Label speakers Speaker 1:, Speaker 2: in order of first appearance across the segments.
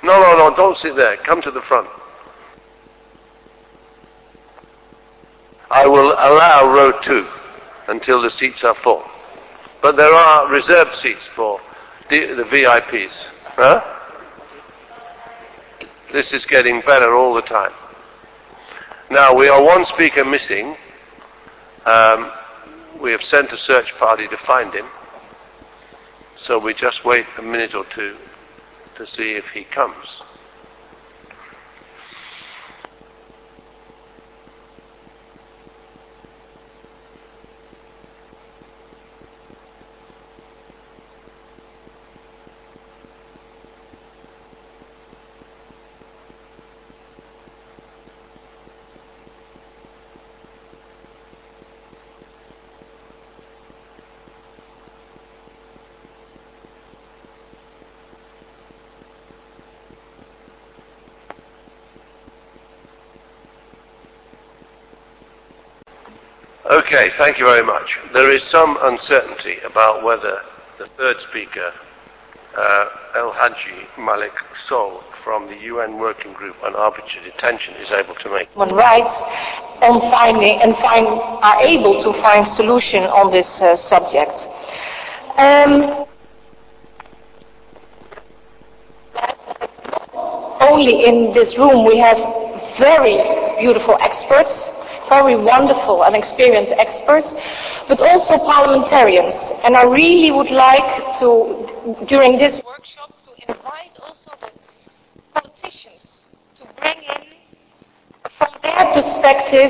Speaker 1: No, don't sit there. Come to the front. I will allow row 2 until the seats are full. But there are reserved seats for the VIPs. Huh? This is getting better all the time. Now, we are one speaker missing. We have sent a search party to find him. So we just wait a minute or two to see if he comes. Okay, thank you very much. There is some uncertainty about whether the third speaker, El Hadji Malik Sow from the UN Working Group on Arbitrary Detention, is able to make
Speaker 2: human rights on are able to find solution on this subject. Only in this room we have very beautiful experts, very wonderful and experienced experts, but also parliamentarians. And I really would like to, during this workshop, to invite also the politicians to bring in, from their perspective,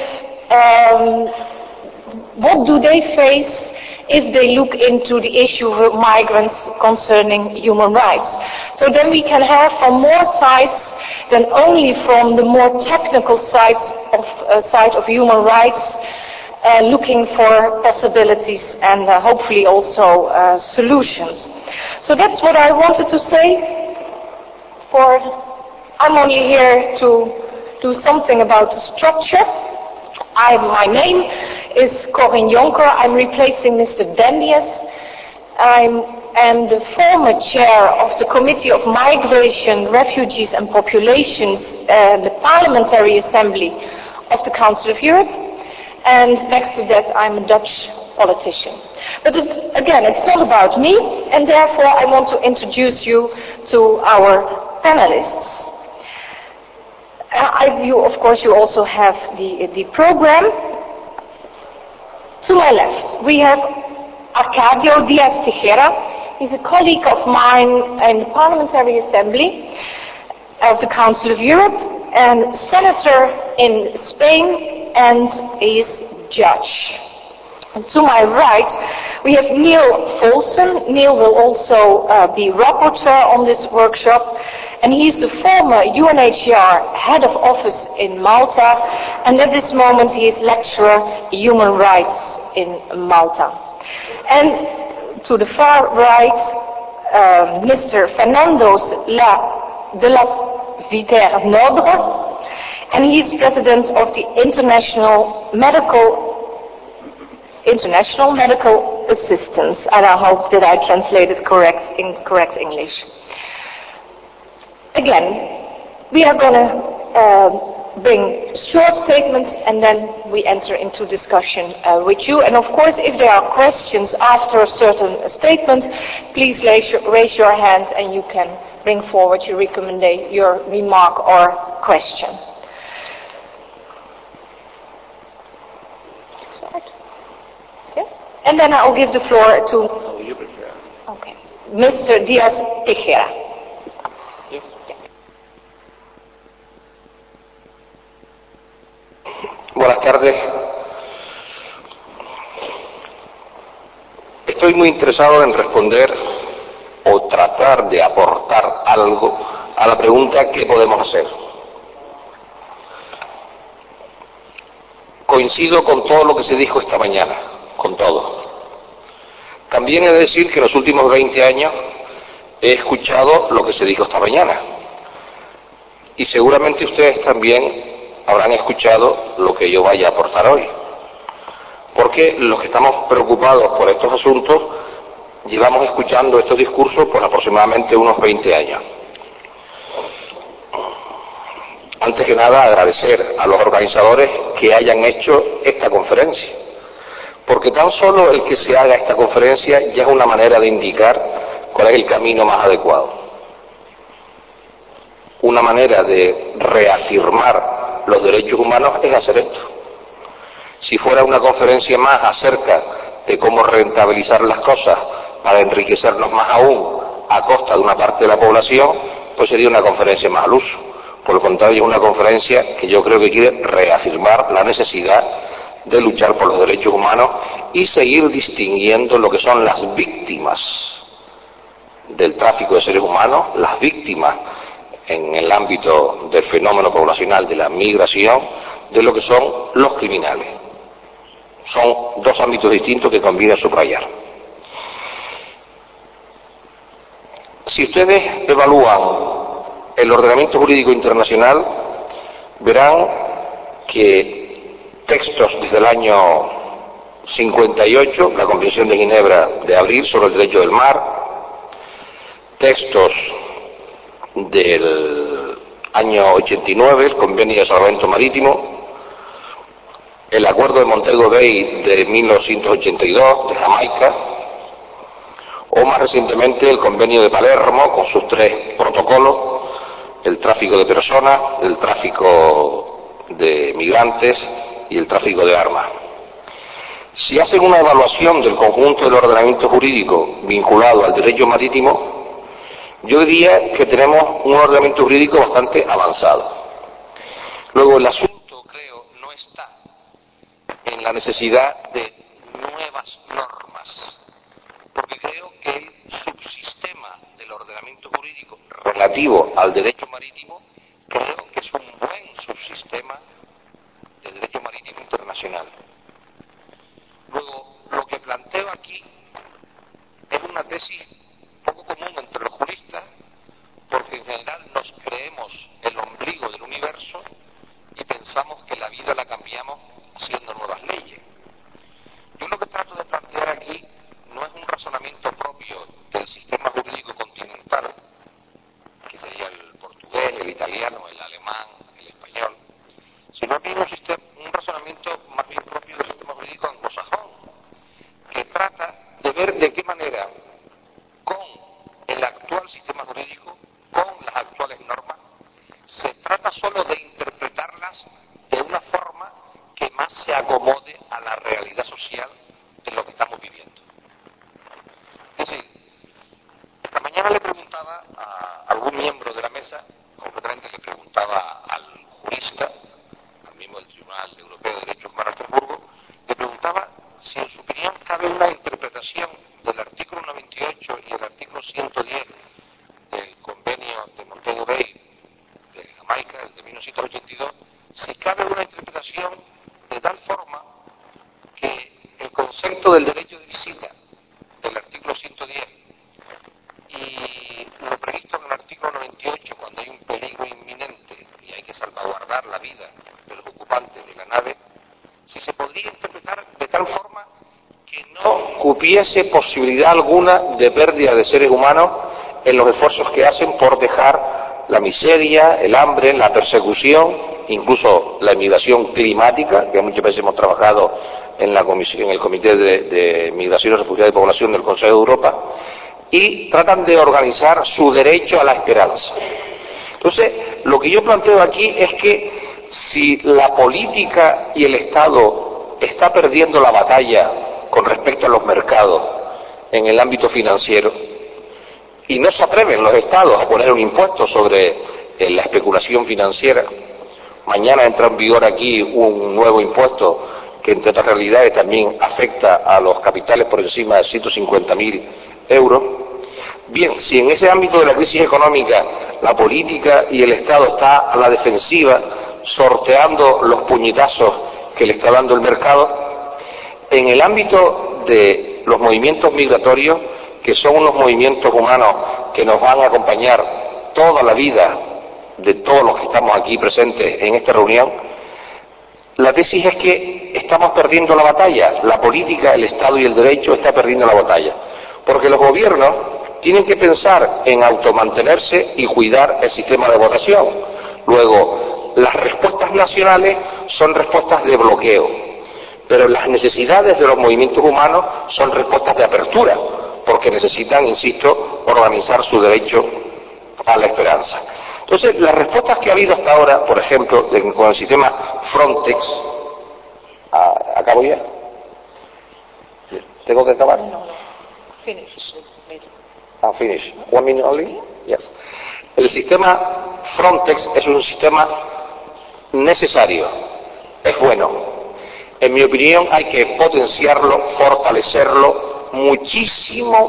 Speaker 2: what do they face if they look into the issue of migrants concerning human rights. So then we can have from more sides than only from the more technical side of human rights, looking for possibilities and hopefully also solutions. So that's what I wanted to say. I'm only here to do something about the structure. My name is Corinne Jonker. I'm replacing Mr. Dendias. I am the former chair of the Committee of Migration, Refugees and Populations, the Parliamentary Assembly of the Council of Europe. And next to that, I'm a Dutch politician. But again, it's not about me, and therefore I want to introduce you to our panelists. Of course, you also have the program. To my left, we have Arcadio Diaz-Tejera. He's a colleague of mine in the Parliamentary Assembly of the Council of Europe and senator in Spain, and is judge. And to my right, we have Neil Folsom. Neil will also be rapporteur on this workshop. And he's the former UNHCR head of office in Malta, and at this moment he is lecturer human rights in Malta. And to the far right, Mr. Fernando de la Viternobre, and he's president of the International Medical Assistance, and I hope that I translated in correct English. Again, we are going to bring short statements and then we enter into discussion with you. And of course, if there are questions after a certain statement, please raise your hand and you can bring forward your remark or question. Yes? And then I'll give the floor to Mr. Diaz-Tejera.
Speaker 3: Yes. Buenas tardes. Estoy muy interesado en responder o tratar de aportar algo a la pregunta ¿qué podemos hacer? Coincido con todo lo que se dijo esta mañana, con todo. También he de decir que en los últimos 20 años he escuchado lo que se dijo esta mañana. Y seguramente ustedes también habrán escuchado lo que yo vaya a aportar hoy. Porque los que estamos preocupados por estos asuntos llevamos escuchando estos discursos por aproximadamente unos 20 años. antes que nada, agradecer a los organizadores que hayan hecho esta conferencia, porque tan solo el que se haga esta conferencia ya es una manera de indicar cuál es el camino más adecuado. Una manera de reafirmar los derechos humanos es hacer esto. Si fuera una conferencia más acerca de cómo rentabilizar las cosas para enriquecernos más aún a costa de una parte de la población, pues sería una conferencia más al uso. Por el contrario, es una conferencia que yo creo que quiere reafirmar la necesidad de luchar por los derechos humanos y seguir distinguiendo lo que son las víctimas del tráfico de seres humanos, las víctimas en el ámbito del fenómeno poblacional de la migración, de lo que son los criminales. Son dos ámbitos distintos que conviene subrayar. Si ustedes evalúan el ordenamiento jurídico internacional, verán que textos desde el año 58, la Convención de Ginebra de abril sobre el derecho del mar, textos del año 89, el Convenio de Salvamento Marítimo, el Acuerdo de Montego Bay de 1982 de Jamaica, o más recientemente el Convenio de Palermo con sus 3 protocolos: el tráfico de personas, el tráfico de migrantes y el tráfico de armas. Si hacen una evaluación del conjunto del ordenamiento jurídico vinculado al derecho marítimo, yo diría que tenemos un ordenamiento jurídico bastante avanzado. Luego, el asunto, creo, no está en la necesidad de nuevas normas, porque creo que el subsistema del ordenamiento jurídico relativo al derecho marítimo, creo que es un buen subsistema del derecho marítimo internacional. Luego, lo que planteo aquí es una tesis poco común entre los juristas, porque en general nos creemos el ombligo del universo y pensamos que la vida la cambiamos haciendo nuevas leyes. Yo lo que trato de plantear aquí no es un razonamiento propio del sistema jurídico continental, que sería el portugués, el italiano, el alemán, el español, sino que es un razonamiento más bien propio del sistema jurídico anglosajón, que trata de ver de qué manera, con el actual sistema jurídico, con las actuales normas, se trata solo de interpretarlas de una forma que más se acomode a la realidad social de lo que estamos viviendo. Es decir, esta mañana le preguntaba a algún miembro de la mesa, concretamente le preguntaba al jurista, al miembro del Tribunal Europeo de Derechos Humanos de Estrasburgo, le preguntaba si en su opinión cabe una interpretación del artículo 98 y el artículo 110 del Convenio de Montego Bay de Jamaica, el de 1982, si cabe una interpretación de tal forma que el concepto del derecho de visita del artículo 110 y lo previsto en el artículo 98, cuando hay un peligro inminente y hay que salvaguardar la vida de los ocupantes de la nave, si se podría interpretar de tal forma que no hubiese posibilidad alguna de pérdida de seres humanos en los esfuerzos que hacen por dejar la miseria, el hambre, la persecución, incluso la emigración climática, que muchas veces hemos trabajado en el Comité de Migración, Refugiados y Población del Consejo de Europa, y tratan de organizar su derecho a la esperanza. Entonces, lo que yo planteo aquí es que si la política y el Estado está perdiendo la batalla con respecto a los mercados en el ámbito financiero, y no se atreven los Estados a poner un impuesto sobre la especulación financiera, mañana entra en vigor aquí un nuevo impuesto que entre otras realidades también afecta a los capitales por encima de 150.000 euros. Bien, si en ese ámbito de la crisis económica la política y el Estado está a la defensiva, sorteando los puñetazos que le está dando el mercado, en el ámbito de los movimientos migratorios, que son unos movimientos humanos que nos van a acompañar toda la vida de todos los que estamos aquí presentes en esta reunión, la tesis es que estamos perdiendo la batalla. La política, el Estado y el derecho está perdiendo la batalla, porque los gobiernos tienen que pensar en automantenerse y cuidar el sistema de votación. Luego, las respuestas nacionales son respuestas de bloqueo, pero las necesidades de los movimientos humanos son respuestas de apertura, porque necesitan, insisto, organizar su derecho a la esperanza. Entonces, las respuestas que ha habido hasta ahora, por ejemplo, con el sistema Frontex, ¿acabo ya? ¿Tengo que acabar?
Speaker 2: No. Finish.
Speaker 3: Finish. 1 minute only? Yes. El sistema Frontex es un sistema necesario, es bueno. En mi opinión hay que potenciarlo, fortalecerlo muchísimo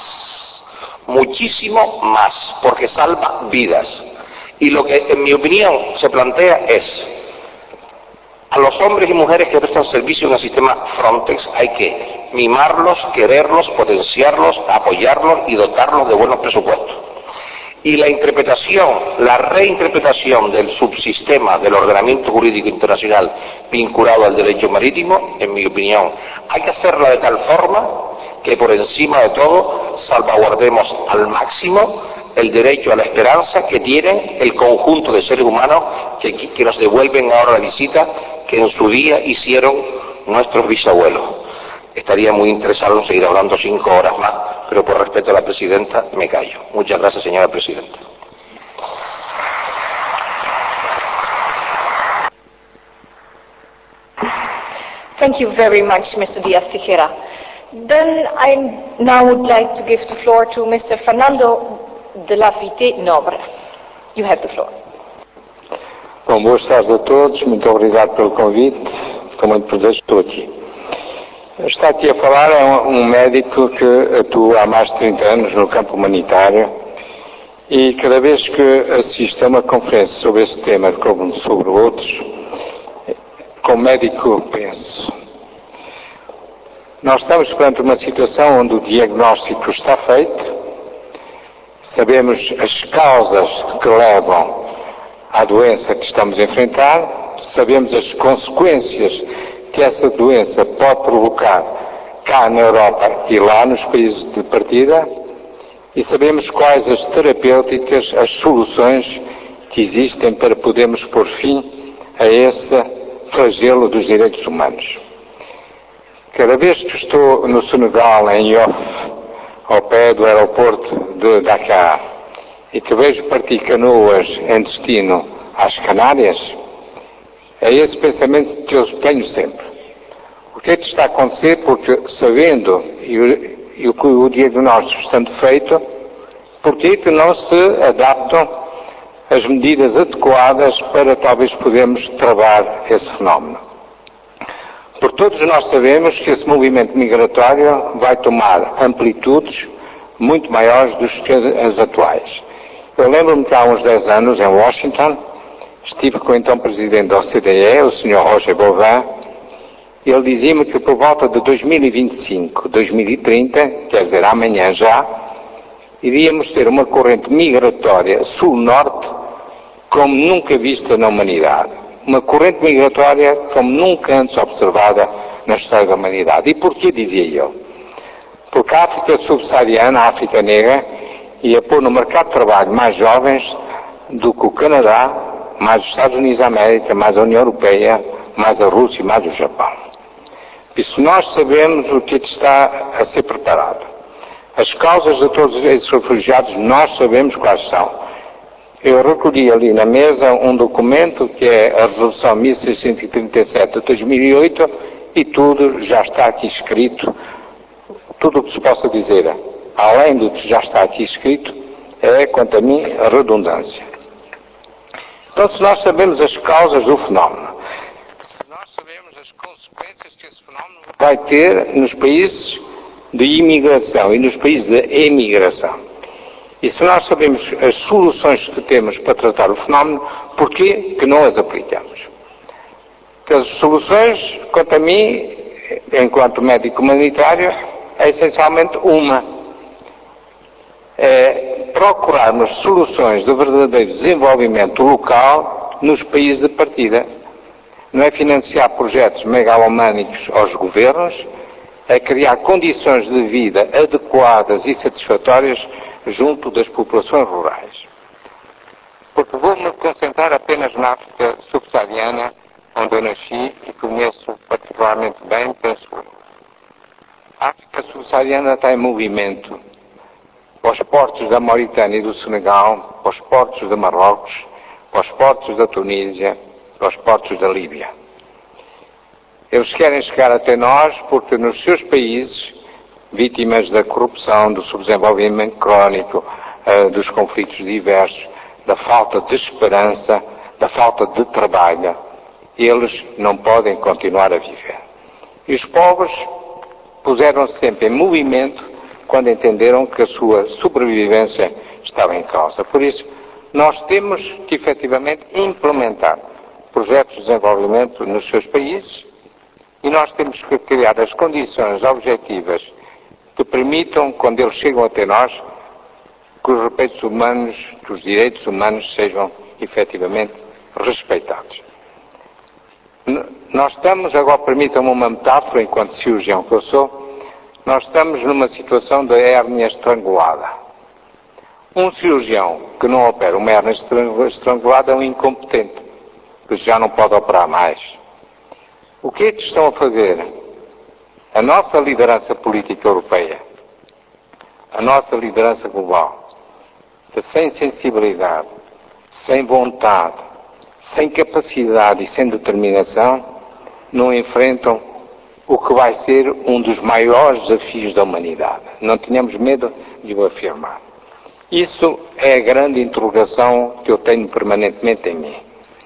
Speaker 3: más, porque salva vidas. Y lo que en mi opinión se plantea es, a los hombres y mujeres que prestan servicio en el sistema Frontex hay que mimarlos, quererlos, potenciarlos, apoyarlos y dotarlos de buenos presupuestos. Y la reinterpretación del subsistema del ordenamiento jurídico internacional vinculado al derecho marítimo, en mi opinión, hay que hacerla de tal forma que por encima de todo salvaguardemos al máximo el derecho a la esperanza que tienen el conjunto de seres humanos que nos devuelven ahora la visita que en su día hicieron nuestros bisabuelos. Estaría muy interesado en seguir hablando 5 horas más, pero por respeto a la presidenta me callo. Muchas gracias, señora presidenta.
Speaker 2: Thank you very much, Mr. Díaz-Tejera. Then I now would like to give the floor to Mr. Fernando de la Vite Nobre. You have the floor.
Speaker 4: Bom, boas tardes a todos. Muito obrigado pelo convite. Com muito prazer estou aqui. Está aqui a falar é um médico que atua há mais de 30 anos no campo humanitário e cada vez que assisto a uma conferência sobre este tema, como sobre outros, como médico penso. Nós estamos perante uma situação onde o diagnóstico está feito, sabemos as causas que levam à doença que estamos a enfrentar, sabemos as consequências que essa doença pode provocar cá na Europa e lá nos países de partida e sabemos quais as terapêuticas, as soluções que existem para podermos pôr fim a esse flagelo dos direitos humanos. Cada vez que estou no Senegal, em Yoff, ao pé do aeroporto de Dakar, e que vejo partir canoas em destino às Canárias, é esse pensamento que eu tenho sempre. O que é que está a acontecer? Porque sabendo e o diagnóstico estando feito, por que é que não se adaptam as medidas adequadas para talvez podermos travar esse fenómeno? Porque todos nós sabemos que esse movimento migratório vai tomar amplitudes muito maiores do que as atuais. Eu lembro-me que há uns 10 anos, em Washington, estive com o então presidente da OCDE, o Sr. Roger Boivin, e ele dizia-me que por volta de 2025, 2030, quer dizer, amanhã já, iríamos ter uma corrente migratória sul-norte como nunca vista na humanidade. Uma corrente migratória como nunca antes observada na história da humanidade. E porquê, dizia eu? Porque a África subsaariana, a África negra, ia pôr no mercado de trabalho mais jovens do que o Canadá, mais os Estados Unidos da América, mais a União Europeia, mais a Rússia e mais o Japão. Isso nós sabemos o que está a ser preparado. As causas de todos esses refugiados nós sabemos quais são. Eu recolhi ali na mesa um documento que é a Resolução 1637 de 2008 e tudo já está aqui escrito, tudo o que se possa dizer, além do que já está aqui escrito, é, quanto a mim, a redundância. Então, se nós sabemos as causas do fenómeno, se nós sabemos as consequências que esse fenómeno vai ter nos países de imigração e nos países de emigração, e se nós sabemos as soluções que temos para tratar o fenómeno, por que não as aplicamos? As soluções, quanto a mim, enquanto médico humanitário, é essencialmente uma. É procurarmos soluções de verdadeiro desenvolvimento local nos países de partida. Não é financiar projetos megalomânicos aos governos, é criar condições de vida adequadas e satisfatórias junto das populações rurais. porque vou-me concentrar apenas na África subsaariana, onde eu nasci e conheço particularmente bem, penso eu. A África subsaariana está em movimento. Para os portos da Mauritânia e do Senegal, para os portos de Marrocos, para os portos da Tunísia, para os portos da Líbia. Eles querem chegar até nós porque nos seus países, vítimas da corrupção, do subdesenvolvimento crónico, dos conflitos diversos, da falta de esperança, da falta de trabalho, eles não podem continuar a viver. E os povos puseram-se sempre em movimento quando entenderam que a sua sobrevivência estava em causa. Por isso, nós temos que efetivamente implementar projetos de desenvolvimento nos seus países e nós temos que criar as condições objetivas que permitam, quando eles chegam até nós, que os respeitos humanos, que os direitos humanos sejam efetivamente respeitados. Nós estamos, agora permitam-me uma metáfora, enquanto cirurgião que eu sou, nós estamos numa situação de hérnia estrangulada. Um cirurgião que não opera uma hérnia estrangulada é um incompetente, que já não pode operar mais. O que é que estão a fazer? A nossa liderança política europeia, a nossa liderança global, sem sensibilidade, sem vontade, sem capacidade e sem determinação, não enfrentam o que vai ser um dos maiores desafios da humanidade. Não tenhamos medo de o afirmar. Isso é a grande interrogação que eu tenho permanentemente em mim.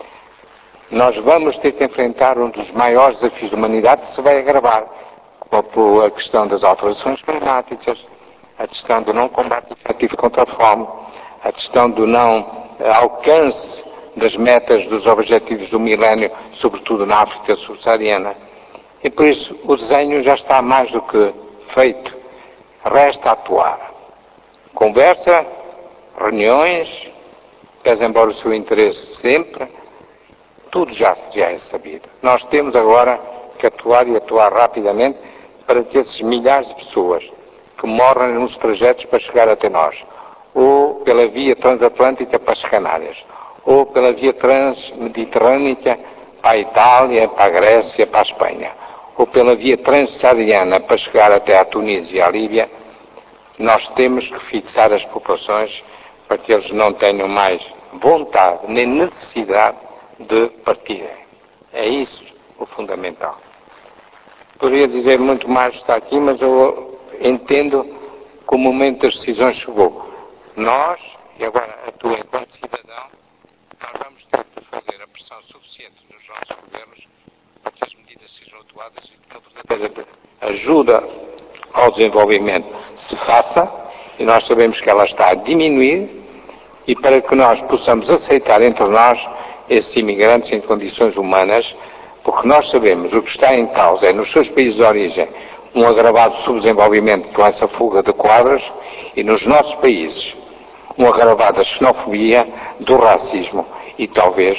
Speaker 4: Nós vamos ter que enfrentar um dos maiores desafios da humanidade que se vai agravar, como a questão das alterações climáticas, a questão do não combate efetivo contra a fome, a questão do não alcance das metas dos objetivos do milénio, sobretudo na África subsaariana. E por isso o desenho já está mais do que feito. Resta atuar. Conversa, reuniões, pese embora o seu interesse sempre, tudo já é sabido. Nós temos agora que atuar e atuar rapidamente para que esses milhares de pessoas que morrem nos trajetos para chegar até nós, ou pela via transatlântica para as Canárias, ou pela via transmediterrânica para a Itália, para a Grécia, para a Espanha, ou pela via transsaariana para chegar até à Tunísia e à Líbia, nós temos que fixar as populações para que eles não tenham mais vontade nem necessidade de partirem. É isso o fundamental. Poderia dizer muito mais está aqui, mas eu entendo que o momento das decisões chegou. Nós, e agora atuo enquanto cidadão, nós vamos ter que fazer a pressão suficiente nos nossos governos para que as medidas sejam atuadas e que a verdadeira ajuda ao desenvolvimento se faça, e nós sabemos que ela está a diminuir, e para que nós possamos aceitar entre nós esses imigrantes em condições humanas, porque nós sabemos o que está em causa é nos seus países de origem um agravado subdesenvolvimento com essa fuga de quadros, e nos nossos países um agravado da xenofobia, do racismo e talvez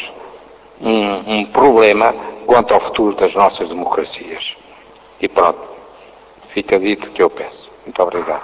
Speaker 4: um problema quanto ao futuro das nossas democracias. E pronto, fica dito o que eu penso. Muito obrigado.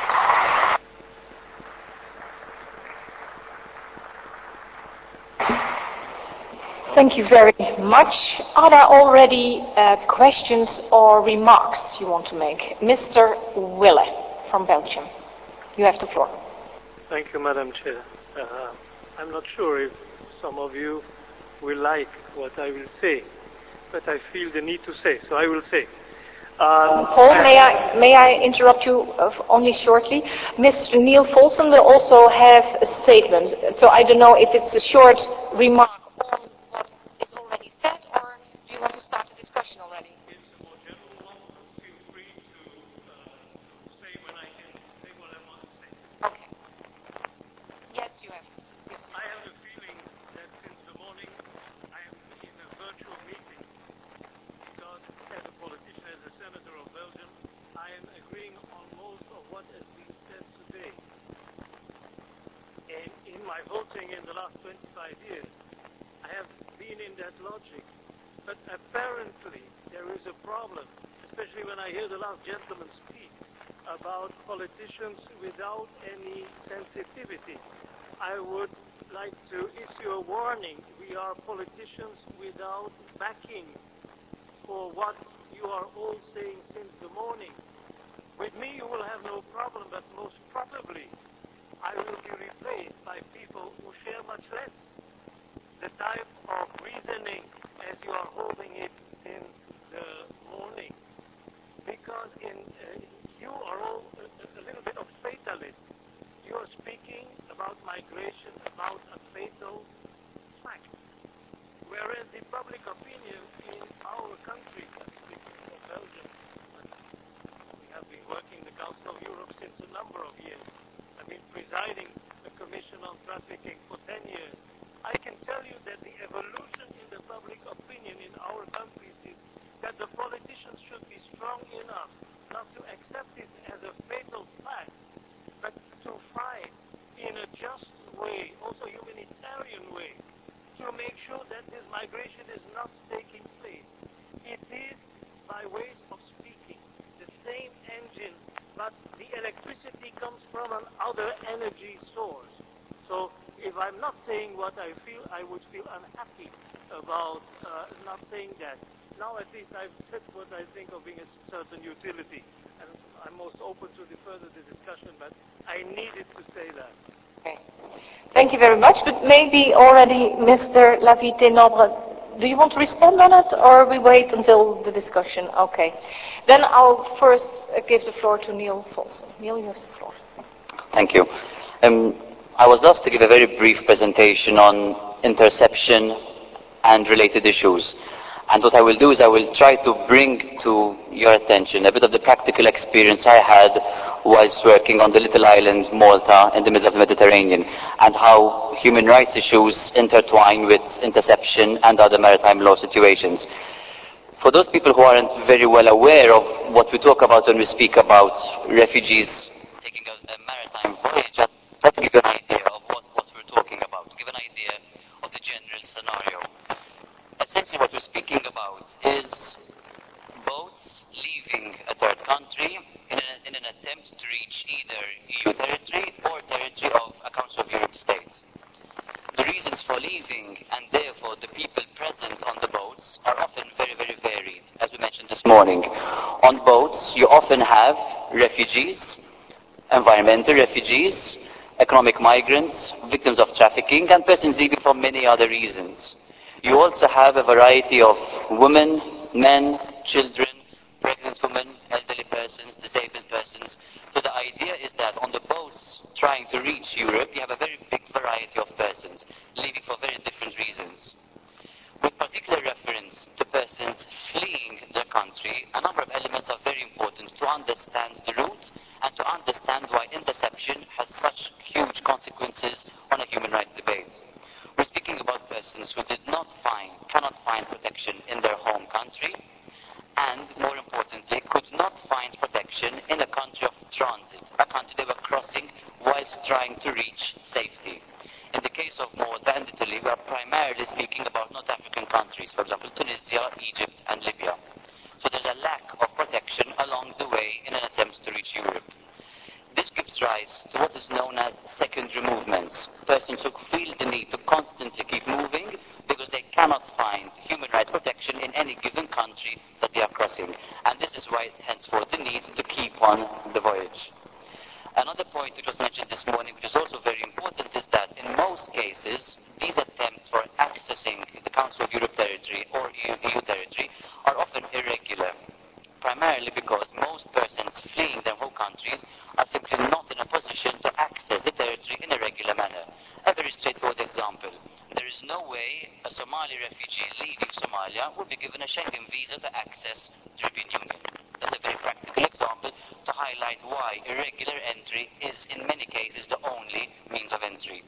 Speaker 2: Thank you very much. Are there already questions or remarks you want to make? Mr. Wille from Belgium. You have the floor.
Speaker 5: Thank you, Madam Chair. I'm not sure if some of you will like what I will say, but I feel the need to say, so I will say.
Speaker 2: Paul, may I interrupt you only shortly? Mr. Neil Folsom will also have a statement, so I don't know if it's a short remark on what is already said, or do you want to start a discussion already?
Speaker 5: It's a more general one. Feel free to say when I can say what I want to say.
Speaker 2: Okay. Yes, you have.
Speaker 5: I have a feeling that since the morning I am in a virtual meeting because as a politician, as a senator of Belgium, I am agreeing on most of what has been said today. And in my voting in the last 25 years, I have been in that logic. But apparently there is a problem, especially when I hear the last gentleman speak about politicians without any sensitivity. I would like to issue a warning. We are politicians without backing for what you are all saying since the morning. With me you will have no problem, but most probably I will be replaced by people who share much less the type of reasoning as you are holding it since the morning. Because you are all a little bit of fatalists. You are speaking about migration, about a fatal fact. Whereas the public opinion in our country, speaking of Belgium, we have been working in the Council of Europe since a number of years. I've been presiding the Commission on Trafficking for 10 years. I can tell you that the evolution in the public opinion in our countries is that the politicians should be strong enough not to accept it as a fatal fact, but to fight in a just way, also humanitarian way, to make sure that this migration is not taking place. It is, by ways of speaking, the same engine, but the electricity comes from another energy source. So if I'm not saying what I feel, I would feel unhappy about not saying that. Now at least I've said what I think of being a certain utility, and I'm most open to further the discussion, but I needed to say that.
Speaker 2: Okay. Thank you very much, but maybe already Mr. Lavie-Ténobre, do you want to respond on it, or we wait until the discussion? Okay. Then I'll first give the floor to Neil Folsom. Neil, you have the floor.
Speaker 6: Thank you. I was asked to give a very brief presentation on interception and related issues. And what I will do is I will try to bring to your attention a bit of the practical experience I had whilst working on the little island Malta in the middle of the Mediterranean, and how human rights issues intertwine with interception and other maritime law situations. For those people who aren't very well aware of what we talk about when we speak about refugees taking a maritime voyage, I'd try to give you an idea of what we're talking about, to give an idea of the general scenario. Essentially what we're speaking about is boats leaving a third country in an attempt to reach either EU territory or territory of a Council of Europe state. The reasons for leaving, and therefore the people present on the boats, are often very, very varied, as we mentioned this morning. On boats, you often have refugees, environmental refugees, economic migrants, victims of trafficking, and persons leaving for many other reasons. You also have a variety of women, men, children, pregnant women, elderly persons, disabled persons. So the idea is that on the boats trying to reach Europe, you have a very big variety of persons, leaving for very different reasons. With particular reference to persons fleeing their country, a number of elements are very important to understand the route and to understand why interception has such huge consequences on a human rights debate. We're speaking about persons who cannot find protection in their home country, and more importantly, could not find protection in a country of transit, a country they were crossing whilst trying to reach safety. In the case of Malta and Italy, we are primarily speaking about North African countries, for example, Tunisia, Egypt, and Libya. So there's a lack of protection along the way in an attempt to reach Europe. This gives rise to what is known as secondary movements, persons who feel the need to constantly keep moving because they cannot find human rights protection in any given country that they are crossing. And this is why, henceforth, the need to keep on the voyage. Another point which was mentioned this morning, which is also very important, is that in most cases, these attempts for accessing the Council of Europe territory or EU territory are often irregular, primarily because most persons fleeing their home countries are simply not in a position to access the territory in a regular manner. A very straightforward example. There is no way a Somali refugee leaving Somalia will be given a Schengen visa to access the European Union. That's a very practical example to highlight why irregular entry is in many cases the only means of entry.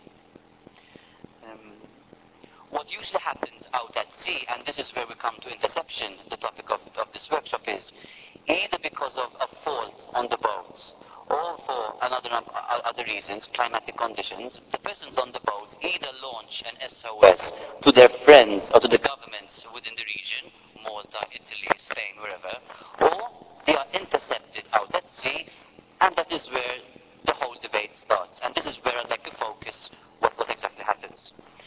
Speaker 6: What usually happens out at sea, and this is where we come to interception, the topic of this workshop, is either because of a fault on the boat or for other reasons, climatic conditions, the persons on the boat either launch an SOS to their friends or to the governments within the region, Malta, Italy, Spain, wherever, or they are intercepted out at sea, and that is where the whole debate starts. And this is where I'd like to focus what exactly happens.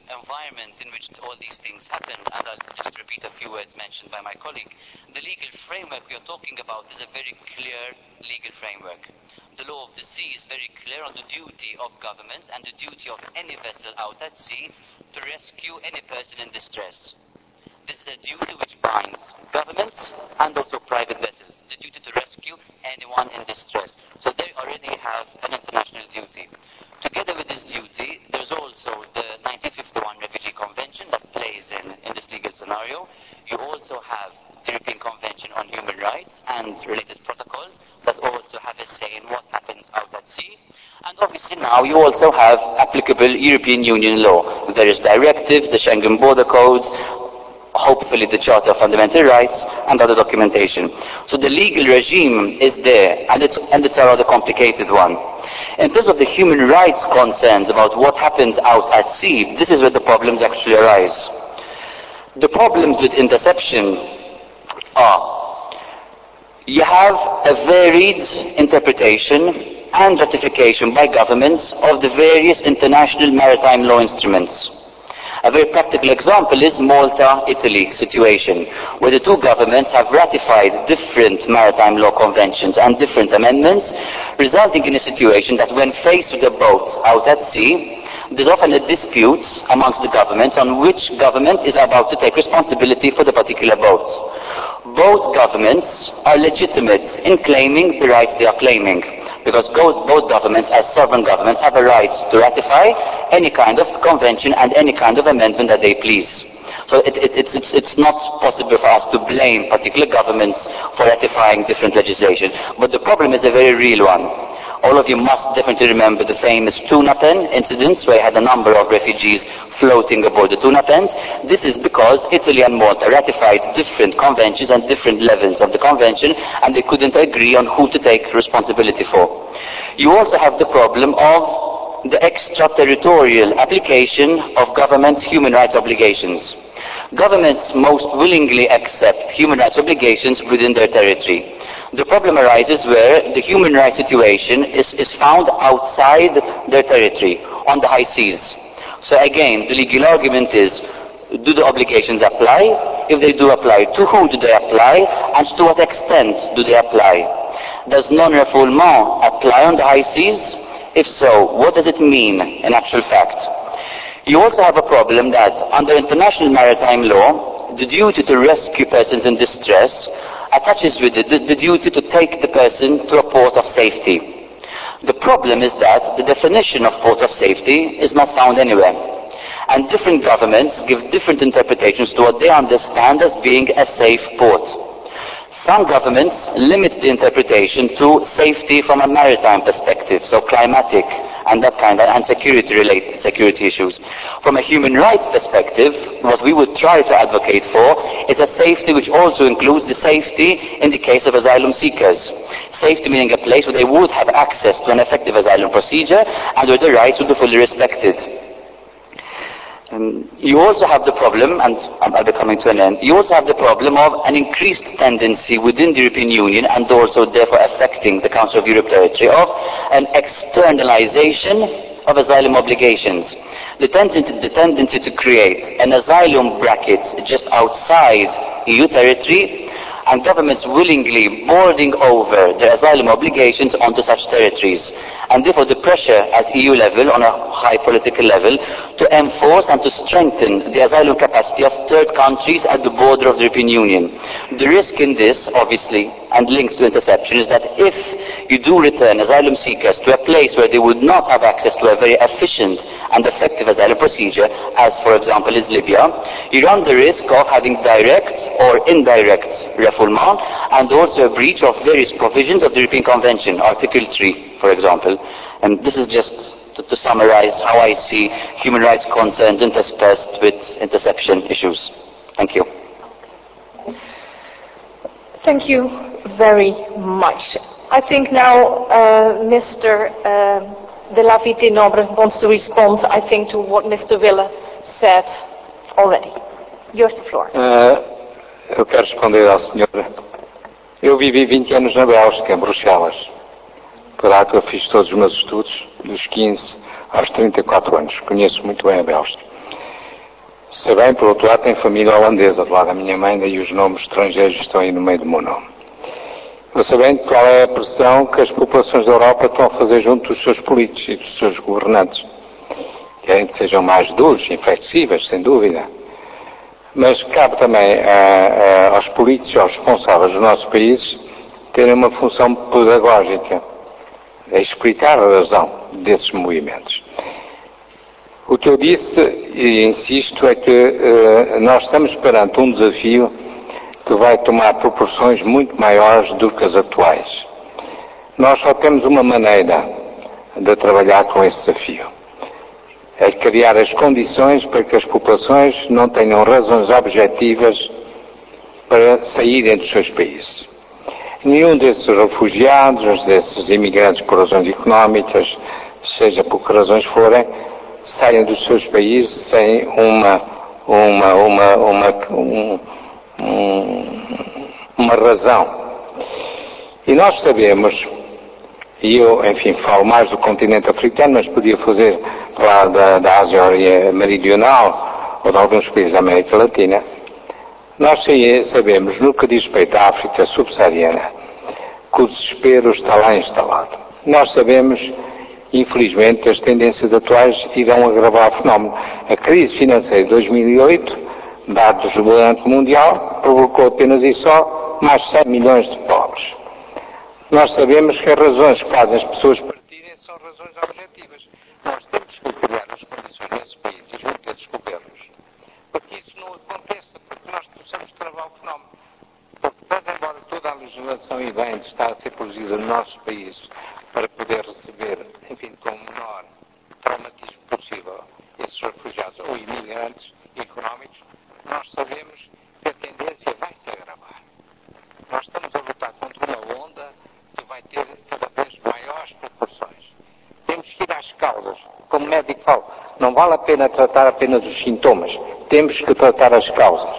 Speaker 6: environment in which all these things happen, and I'll just repeat a few words mentioned by my colleague, the legal framework we are talking about is a very clear legal framework. The law of the sea is very clear on the duty of governments and the duty of any vessel out at sea to rescue any person in distress. This is a duty which binds governments and also private vessels, the duty to rescue anyone in distress. So they already have an international duty. Together with this duty, there's also the 1951 Refugee Convention that plays in this legal scenario. You also have the European Convention on Human Rights and related protocols that also have a say in what happens out at sea. And obviously now you also have applicable European Union law, various directives, the Schengen Border Codes, hopefully the Charter of Fundamental Rights and other documentation. So the legal regime is there, and it's a rather complicated one. In terms of the human rights concerns about what happens out at sea, this is where the problems actually arise. The problems with interception are, you have a varied interpretation and ratification by governments of the various international maritime law instruments. A very practical example is Malta-Italy situation, where the two governments have ratified different maritime law conventions and different amendments, resulting in a situation that when faced with a boat out at sea, there's often a dispute amongst the governments on which government is about to take responsibility for the particular boat. Both governments are legitimate in claiming the rights they are claiming, because both governments, as sovereign governments, have a right to ratify any kind of convention and any kind of amendment that they please. So it's not possible for us to blame particular governments for ratifying different legislation. But the problem is a very real one. All of you must definitely remember the famous tuna pen incidents, where you had a number of refugees floating aboard the tuna pens. This is because Italy and Malta ratified different conventions and different levels of the convention, and they couldn't agree on who to take responsibility for. You also have the problem of the extraterritorial application of governments' human rights obligations. Governments most willingly accept human rights obligations within their territory. The problem arises where the human rights situation is found outside their territory, on the high seas. So again, the legal argument is, do the obligations apply? If they do apply, to who do they apply? And to what extent do they apply? Does non-refoulement apply on the high seas? If so, what does it mean in actual fact? You also have a problem that under international maritime law, the duty to rescue persons in distress attaches with it the duty to take the person to a port of safety. The problem is that the definition of port of safety is not found anywhere. And different governments give different interpretations to what they understand as being a safe port. Some governments limit the interpretation to safety from a maritime perspective, so climatic and that kind of, and security-related security issues. From a human rights perspective, what we would try to advocate for is a safety which also includes the safety in the case of asylum seekers. Safety meaning a place where they would have access to an effective asylum procedure and where their rights would be fully respected. You also have the problem, and I'll be coming to an end, you also have the problem of an increased tendency within the European Union, and also therefore affecting the Council of Europe territory, of an externalization of asylum obligations. The tendency to create an asylum bracket just outside EU territory, and governments willingly boarding over their asylum obligations onto such territories. And therefore the pressure at EU level, on a high political level, to enforce and to strengthen the asylum capacity of third countries at the border of the European Union. The risk in this, obviously, and links to interception, is that if you do return asylum seekers to a place where they would not have access to a very efficient and effective asylum procedure, as for example is Libya, you run the risk of having direct or indirect refoulement, and also a breach of various provisions of the European Convention, Article 3, for example. And this is just to summarize how I see human rights concerns interspersed with interception issues. Thank you.
Speaker 2: Thank you very much. I think now Mr. De La Vite Nobre wants to respond, I think, to what Mr. Wille said already. You have the floor.
Speaker 4: Eu quero responder à senhora. Eu vivi 20 anos na Bélgica, em Bruxelas. Por lá que eu fiz todos os meus estudos, dos 15 aos 34 anos. Conheço muito bem a Bélgica. Se bem, por outro lado, tem família holandesa do lado da minha mãe, daí os nomes estrangeiros estão aí no meio do meu nome. Eu sabendo qual é a pressão que as populações da Europa estão a fazer junto dos seus políticos e dos seus governantes. Querem que sejam mais duros, inflexíveis, sem dúvida. Mas cabe também aos políticos, aos responsáveis dos nossos países, terem uma função pedagógica, a explicar a razão desses movimentos. O que eu disse, e insisto, é que nós estamos perante um desafio que vai tomar proporções muito maiores do que as atuais. Nós só temos uma maneira de trabalhar com esse desafio. É criar as condições para que as populações não tenham razões objetivas para saírem dos seus países. Nenhum desses refugiados, desses imigrantes por razões económicas, seja por que razões forem, saiam dos seus países sem uma razão. E nós sabemos, e eu, enfim, falo mais do continente africano, mas podia falar da Ásia Meridional ou de alguns países da América Latina. Nós sabemos, no que diz respeito à África subsaariana, que o desespero está lá instalado. Nós sabemos, infelizmente, que as tendências atuais irão agravar o fenómeno. A crise financeira de 2008, dados do Banco Mundial, provocou apenas e só mais 100 milhões de pobres. Nós sabemos que as razões que fazem as pessoas partirem são razões objetivas. Nós temos que criar as condições nesses países e junto desses governos para que isso não aconteça, porque nós possamos travar o fenómeno. Porque, embora toda a legislação e bem está a ser produzida nos nossos países para poder receber, enfim, com o menor traumatismo possível esses refugiados ou imigrantes económicos, nós sabemos que a tendência vai se agravar. Nós estamos a lutar contra uma onda que vai ter cada vez maiores proporções. Temos que ir às causas. Como o médico fala, não vale a pena tratar apenas os sintomas. Temos que tratar as causas.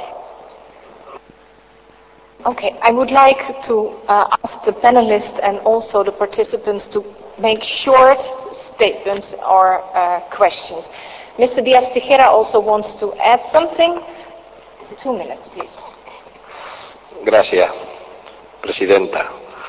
Speaker 2: Okay, I would like to ask the panelists and also the participants to make short statements or questions. Mr. Díaz Tejera also wants to add something. 2 minutes, please.
Speaker 3: Gracias, Presidenta.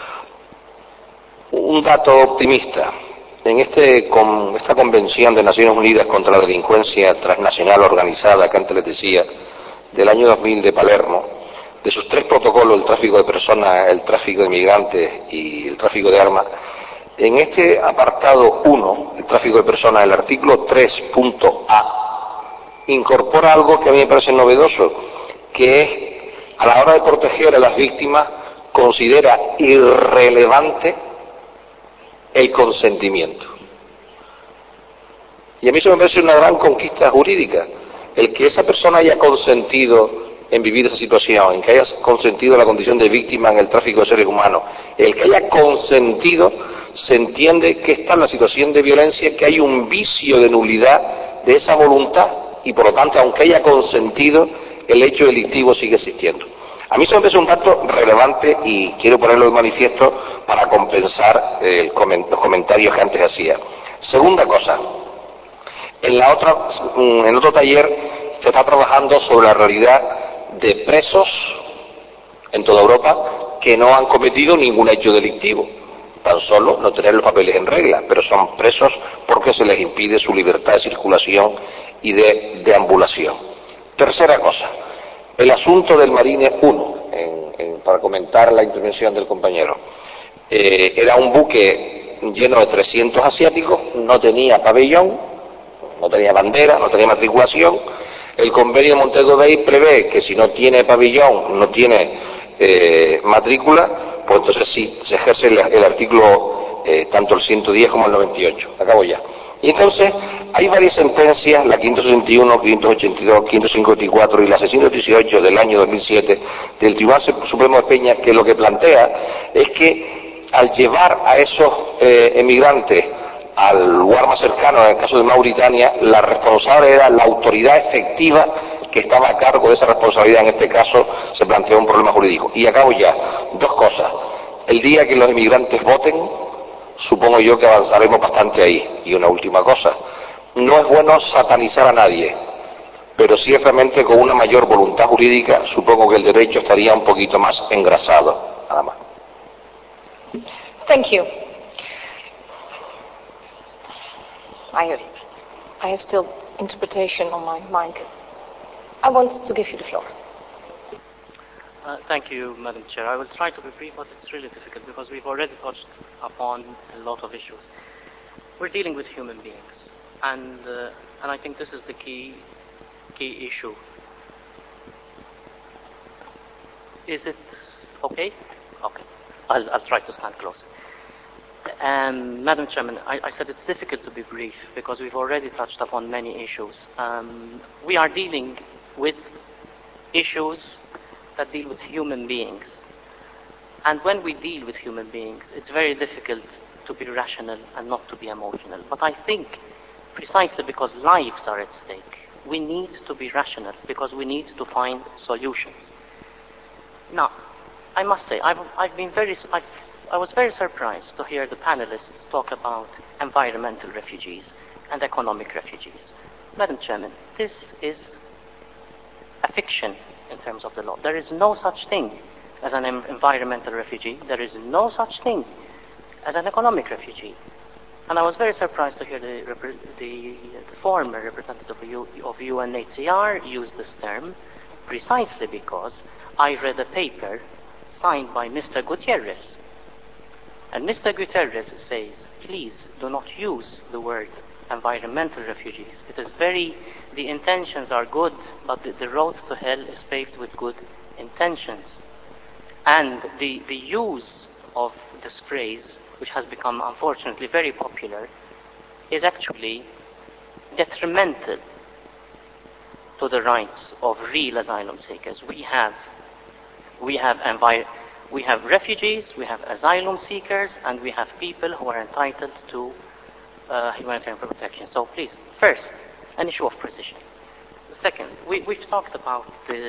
Speaker 3: Un dato optimista. En esta Convención de Naciones Unidas contra la Delincuencia Transnacional Organizada, que antes les decía, del año 2000 de Palermo, de sus 3 protocolos, el tráfico de personas, el tráfico de migrantes y el tráfico de armas, en este apartado 1, el tráfico de personas, el artículo 3.a, incorpora algo que a mí me parece novedoso, que es, a la hora de proteger a las víctimas, considera irrelevante el consentimiento. Y a mí eso me parece una gran conquista jurídica, el que esa persona haya consentido en vivir esa situación, en que haya consentido la condición de víctima en el tráfico de seres humanos, el que haya consentido, se entiende que está en la situación de violencia, que hay un vicio de nulidad de esa voluntad y por lo tanto, aunque haya consentido, el hecho delictivo sigue existiendo. A mí eso me parece un dato relevante y quiero ponerlo de manifiesto para compensar los comentarios que antes hacía. Segunda cosa, en otro taller se está trabajando sobre la realidad de presos en toda Europa que no han cometido ningún hecho delictivo, tan solo no tener los papeles en regla, pero son presos porque se les impide su libertad de circulación y de deambulación. Tercera cosa, el asunto del Marine 1, para comentar la intervención del compañero. Era un buque lleno de 300 asiáticos, no tenía pabellón, no tenía bandera, no tenía matriculación. El convenio de Montego Bay prevé que si no tiene pabellón, no tiene matrícula, pues entonces sí, se ejerce el artículo, tanto el 110 como el 98. Acabo ya. Y entonces hay varias sentencias, la 561, 582, 554 y la 618 del año 2007 del Tribunal Supremo de España, que lo que plantea es que al llevar a esos emigrantes al lugar más cercano, en el caso de Mauritania, la responsable era la autoridad efectiva que estaba a cargo de esa responsabilidad. En este caso se planteó un problema jurídico. Y acabo ya. 2 cosas. El día que los emigrantes voten, supongo yo que avanzaremos bastante ahí. Y una última cosa. No es bueno satanizar a nadie, pero ciertamente con una mayor voluntad jurídica supongo que el derecho estaría un poquito más engrasado, nada más.
Speaker 2: Thank you. I have still interpretation on my mic. I want to give you the floor.
Speaker 7: Thank you, Madam Chair. I will try to be brief, but it's really difficult because we've already touched upon a lot of issues. We're dealing with human beings, and I think this is the key issue. Is it okay? Okay. I'll try to stand closer. Madam Chairman, I said it's difficult to be brief because we've already touched upon many issues. We are dealing with issues that deal with human beings. And when we deal with human beings, it's very difficult to be rational and not to be emotional. But I think precisely because lives are at stake, we need to be rational because we need to find solutions. Now, I must say, I was very surprised to hear the panelists talk about environmental refugees and economic refugees. Madam Chairman, this is a fiction in terms of the law. There is no such thing as an environmental refugee. There is no such thing as an economic refugee. And I was very surprised to hear the former representative of UNHCR use this term precisely because I read a paper signed by Mr. Gutierrez. And Mr. Gutierrez says, please do not use the word environmental refugees. It is the intentions are good, but the road to hell is paved with good intentions. And the use of this phrase, which has become unfortunately very popular, is actually detrimental to the rights of real asylum seekers. We have refugees, we have asylum seekers, and we have people who are entitled to humanitarian protection. So please, first, an issue of precision. Second, we've talked about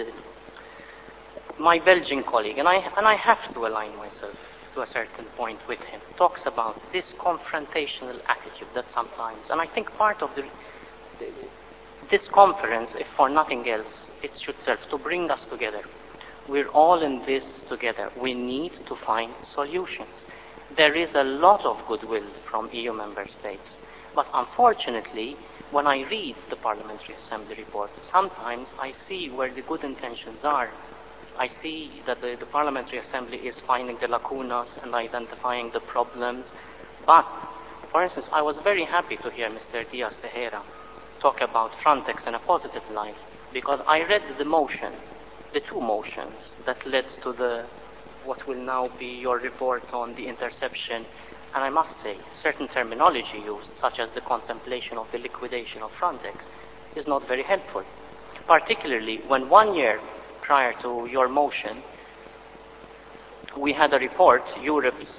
Speaker 7: my Belgian colleague, and I have to align myself to a certain point with him, talks about this confrontational attitude that sometimes, and I think part of this conference, if for nothing else, it should serve to bring us together. We're all in this together. We need to find solutions. There is a lot of goodwill from EU member states, but unfortunately, when I read the Parliamentary Assembly report, sometimes I see where the good intentions are. I see that the Parliamentary Assembly is finding the lacunas and identifying the problems. But, for instance, I was very happy to hear Mr. Diaz de Gera talk about Frontex in a positive light, because I read the two motions that led to what will now be your report on the interception, and I must say, certain terminology used, such as the contemplation of the liquidation of Frontex, is not very helpful. Particularly when 1 year prior to your motion, we had a report, Europe's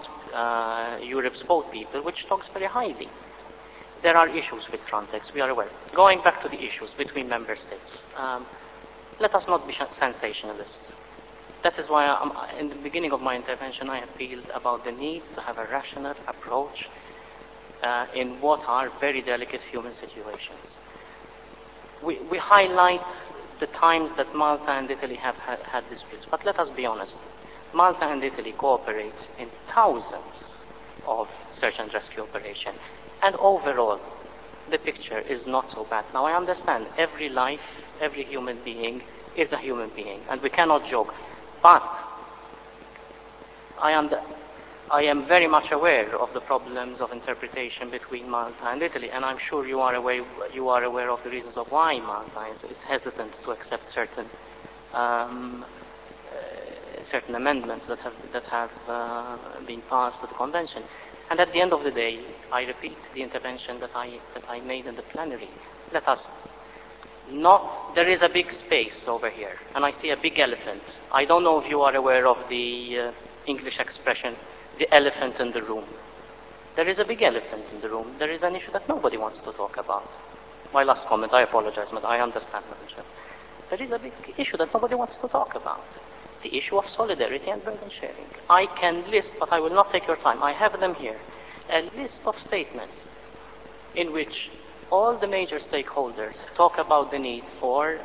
Speaker 7: Boat People, which talks very highly. There are issues with Frontex, we are aware. Going back to the issues between member states, let us not be sensationalists. That is why in the beginning of my intervention I appealed about the need to have a rational approach in what are very delicate human situations. We highlight the times that Malta and Italy have had disputes, but let us be honest. Malta and Italy cooperate in thousands of search and rescue operations, and overall the picture is not so bad. Now I understand every life, every human being is a human being, and we cannot joke. But I am very much aware of the problems of interpretation between Malta and Italy, and I'm sure you are aware of the reasons of why Malta is hesitant to accept certain amendments that have been passed to the convention. And at the end of the day, I repeat the intervention that I made in the plenary. Let us there is a big space over here, and I see a big elephant. I don't know if you are aware of the English expression, the elephant in the room. There is a big elephant in the room. There is an issue that nobody wants to talk about. My last comment, I apologize, but I understand, Madam Chair. There is a big issue that nobody wants to talk about. The issue of solidarity and burden sharing. I can list, but I will not take your time. I have them here. A list of statements in which all the major stakeholders talk about the need for,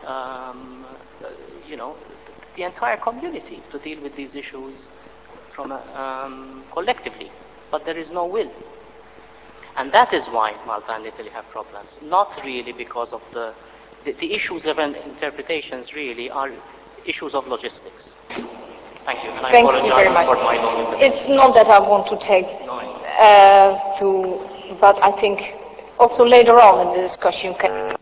Speaker 7: the entire community to deal with these issues from collectively, but there is no will. And that is why Malta and Italy have problems, not really because of the issues of interpretations really are issues of logistics. Thank you. And I
Speaker 2: Thank
Speaker 7: apologize
Speaker 2: you very much.
Speaker 7: for my long
Speaker 2: It's not that I want to take but I think also later on in the discussion you can.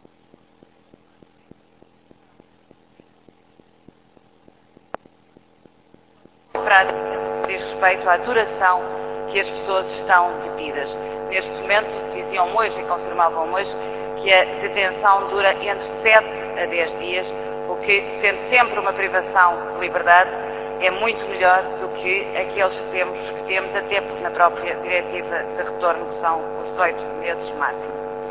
Speaker 8: Prática diz respeito à duração que as pessoas estão detidas. Neste momento, diziam hoje e confirmavam hoje que a detenção dura entre 7 a 10 dias, o que, sendo sempre uma privação de liberdade, é muito melhor do que aqueles que temos até na própria diretiva de retorno, que são os 18 meses máximo.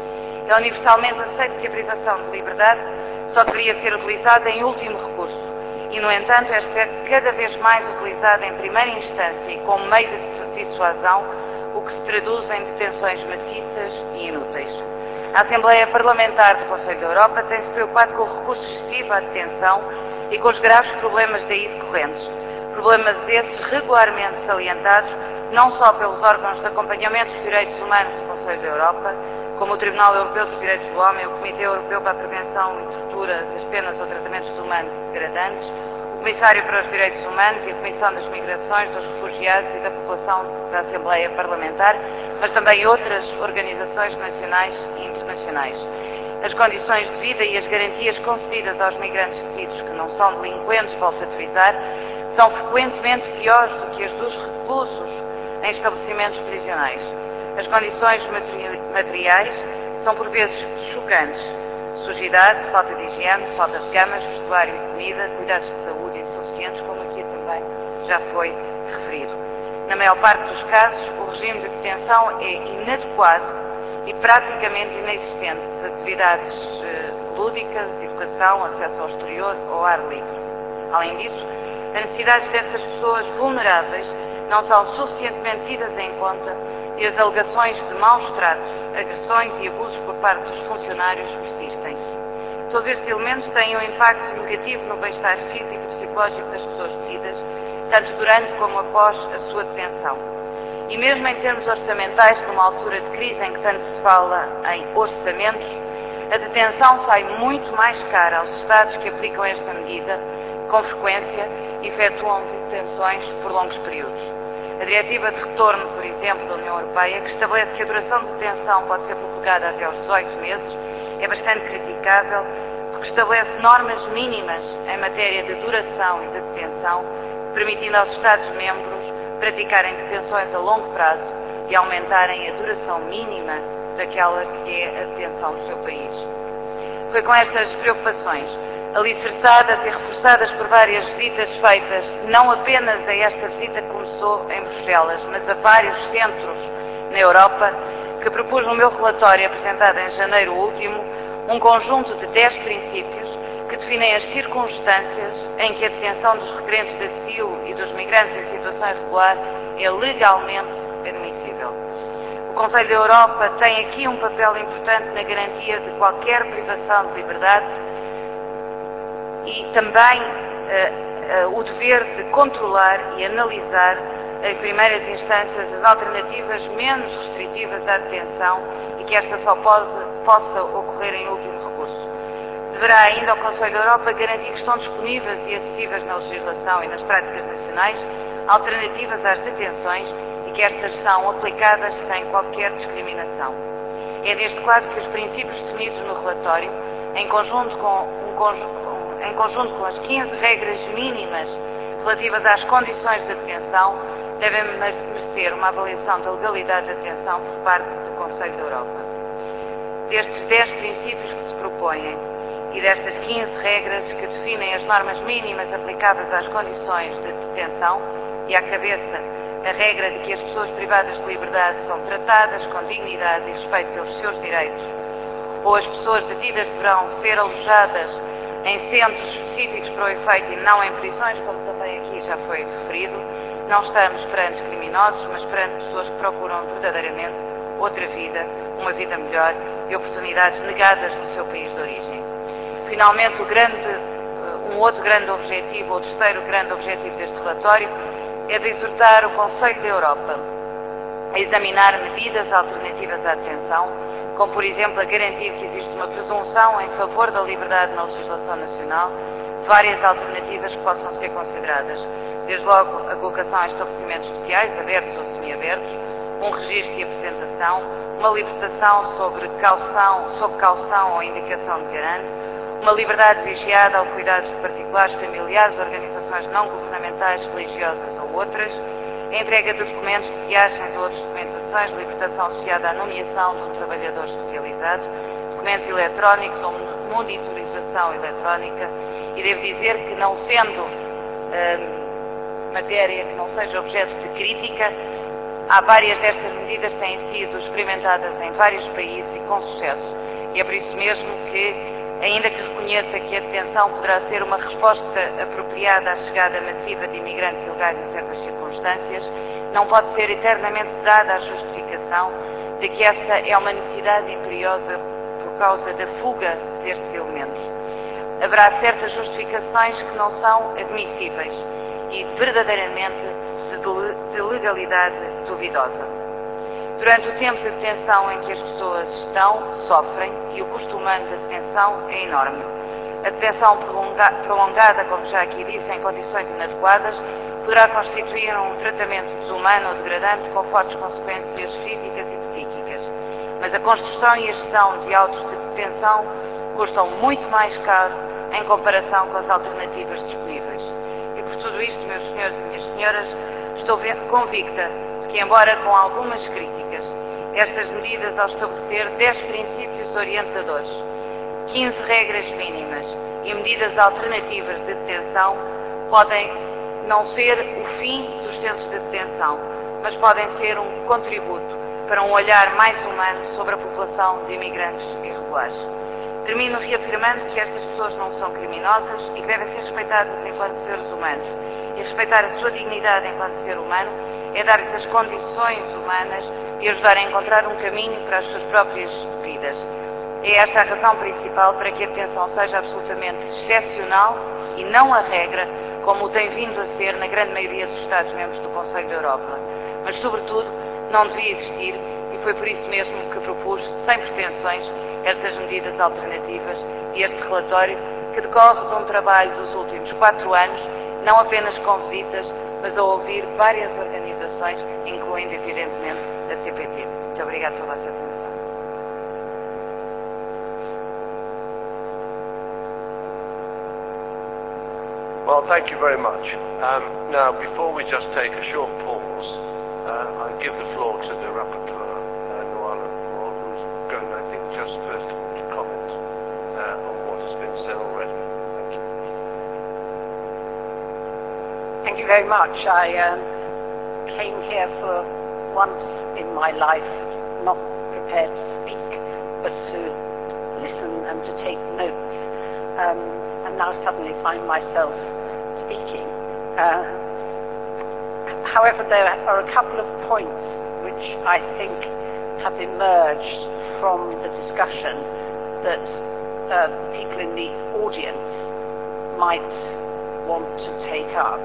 Speaker 8: É universalmente aceito que a privação de liberdade só deveria ser utilizada em último recurso. E, no entanto, esta é cada vez mais utilizada em primeira instância e como meio de dissuasão, o que se traduz em detenções maciças e inúteis. A Assembleia Parlamentar do Conselho da Europa tem-se preocupado com o recurso excessivo à detenção e com os graves problemas daí decorrentes. Problemas esses regularmente salientados não só pelos órgãos de acompanhamento dos direitos humanos do Conselho da Europa, como o Tribunal Europeu dos Direitos do Homem, o Comitê Europeu para a Prevenção e Tortura das Penas ou Tratamentos Humanos Degradantes, o Comissário para os Direitos Humanos e a Comissão das Migrações, dos Refugiados e da População da Assembleia Parlamentar, mas também outras organizações nacionais e internacionais. As condições de vida e as garantias concedidas aos migrantes detidos, que não são delinquentes, volto a frisar, são frequentemente piores do que as dos reclusos em estabelecimentos prisionais. As condições materiais são por vezes chocantes. Sujidade, falta de higiene, falta de camas, vestuário e comida, cuidados de saúde insuficientes, como aqui também já foi referido. Na maior parte dos casos, o regime de detenção é inadequado e praticamente inexistente de atividades lúdicas, educação, acesso ao exterior ou ar livre. Além disso, as necessidades dessas pessoas vulneráveis não são suficientemente tidas em conta e as alegações de maus tratos, agressões e abusos por parte dos funcionários persistem. Todos estes elementos têm um impacto negativo no bem-estar físico e psicológico das pessoas detidas, tanto durante como após a sua detenção. E mesmo em termos orçamentais, numa altura de crise em que tanto se fala em orçamentos, a detenção sai muito mais cara aos Estados que aplicam esta medida, que com frequência efetuam detenções por longos períodos. A Diretiva de Retorno, por exemplo, da União Europeia, que estabelece que a duração de detenção pode ser prorrogada até aos 18 meses, é bastante criticável, porque estabelece normas mínimas em matéria de duração e de detenção, permitindo aos Estados-membros praticarem detenções a longo prazo e aumentarem a duração mínima daquela que é a detenção do seu país. Foi com estas preocupações, alicerçadas e reforçadas por várias visitas feitas, não apenas a esta visita que começou em Bruxelas, mas a vários centros na Europa, que propus no meu relatório apresentado em janeiro último, um conjunto de 10 princípios que definem as circunstâncias em que a detenção dos requerentes de asilo e dos migrantes em situação irregular é legalmente admissível. O Conselho da Europa tem aqui um papel importante na garantia de qualquer privação de liberdade e também o dever de controlar e analisar em primeiras instâncias as alternativas menos restritivas à detenção e que esta só possa ocorrer em último recurso. Deverá ainda o Conselho da Europa garantir que estão disponíveis e acessíveis na legislação e nas práticas nacionais alternativas às detenções e que estas são aplicadas sem qualquer discriminação. É neste quadro que os princípios definidos no relatório, em conjunto com as 15 regras mínimas relativas às condições de detenção, devem merecer uma avaliação da legalidade da detenção por parte do Conselho da Europa. Destes 10 princípios que se propõem e destas 15 regras que definem as normas mínimas aplicáveis às condições de detenção, e à cabeça a regra de que as pessoas privadas de liberdade são tratadas com dignidade e respeito pelos seus direitos, ou as pessoas detidas deverão ser alojadas em centros específicos para o efeito e não em prisões, como também aqui já foi referido, não estamos perante criminosos, mas perante pessoas que procuram verdadeiramente outra vida, uma vida melhor e oportunidades negadas no seu país de origem. Finalmente, um outro grande objetivo, ou terceiro grande objetivo deste relatório, é de exortar o Conselho da Europa a examinar medidas alternativas à detenção, como, por exemplo, a garantir que existe uma presunção em favor da liberdade na legislação nacional, várias alternativas que possam ser consideradas, desde logo a colocação em estabelecimentos especiais, abertos ou semiabertos, um registro e apresentação, uma libertação sob caução ou indicação de garante, uma liberdade vigiada ao cuidado de particulares, familiares, organizações não governamentais, religiosas ou outras, a entrega de documentos de viagens ou outras documentações, libertação associada à nomeação de um trabalhador especializado, documentos eletrónicos ou monitorização eletrónica, e devo dizer que, não sendo matéria que não seja objeto de crítica, há várias destas medidas que têm sido experimentadas em vários países e com sucesso, e é por isso mesmo que, ainda que reconheça que a detenção poderá ser uma resposta apropriada à chegada massiva de imigrantes ilegais em certas circunstâncias, não pode ser eternamente dada a justificação de que essa é uma necessidade imperiosa por causa da fuga destes elementos. Haverá certas justificações que não são admissíveis e verdadeiramente de legalidade duvidosa. Durante o tempo de detenção em que as pessoas sofrem, e o custo humano da detenção é enorme. A detenção prolongada, como já aqui disse, em condições inadequadas, poderá constituir um tratamento desumano ou degradante com fortes consequências físicas e psíquicas. Mas a construção e a gestão de autos de detenção custam muito mais caro em comparação com as alternativas disponíveis. E por tudo isto, meus senhores e minhas senhoras, estou convicta de que, embora com algumas críticas, estas medidas, ao estabelecer 10 princípios orientadores, 15 regras mínimas e medidas alternativas de detenção, podem não ser o fim dos centros de detenção, mas podem ser um contributo para um olhar mais humano sobre a população de imigrantes irregulares. Termino reafirmando que estas pessoas não são criminosas e que devem ser respeitadas enquanto seres humanos. E respeitar a sua dignidade enquanto ser humano é dar-lhes as condições humanas e ajudar a encontrar um caminho para as suas próprias vidas. É esta a razão principal para que a detenção seja absolutamente excepcional e não a regra, como tem vindo a ser na grande maioria dos Estados-membros do Conselho da Europa. Mas, sobretudo, não devia existir, e foi por isso mesmo que propus, sem pretensões, estas medidas alternativas e este relatório, que decorre de um trabalho dos últimos 4 anos, não apenas com visitas, mas a ouvir várias organizações, incluindo, evidentemente, a CPT. Muito obrigada pela vossa atenção.
Speaker 1: Well, thank you very much. Now, before we just take a short pause, I give the floor to the rapporteur, Noala Moore, who's going, I think, just first of all to comment on what has been said already. Thank you.
Speaker 9: Thank you very much. I came here for once in my life, not prepared to speak, but to listen and to take notes. And now suddenly find myself speaking. However, there are a couple of points which I think have emerged from the discussion that people in the audience might want to take up.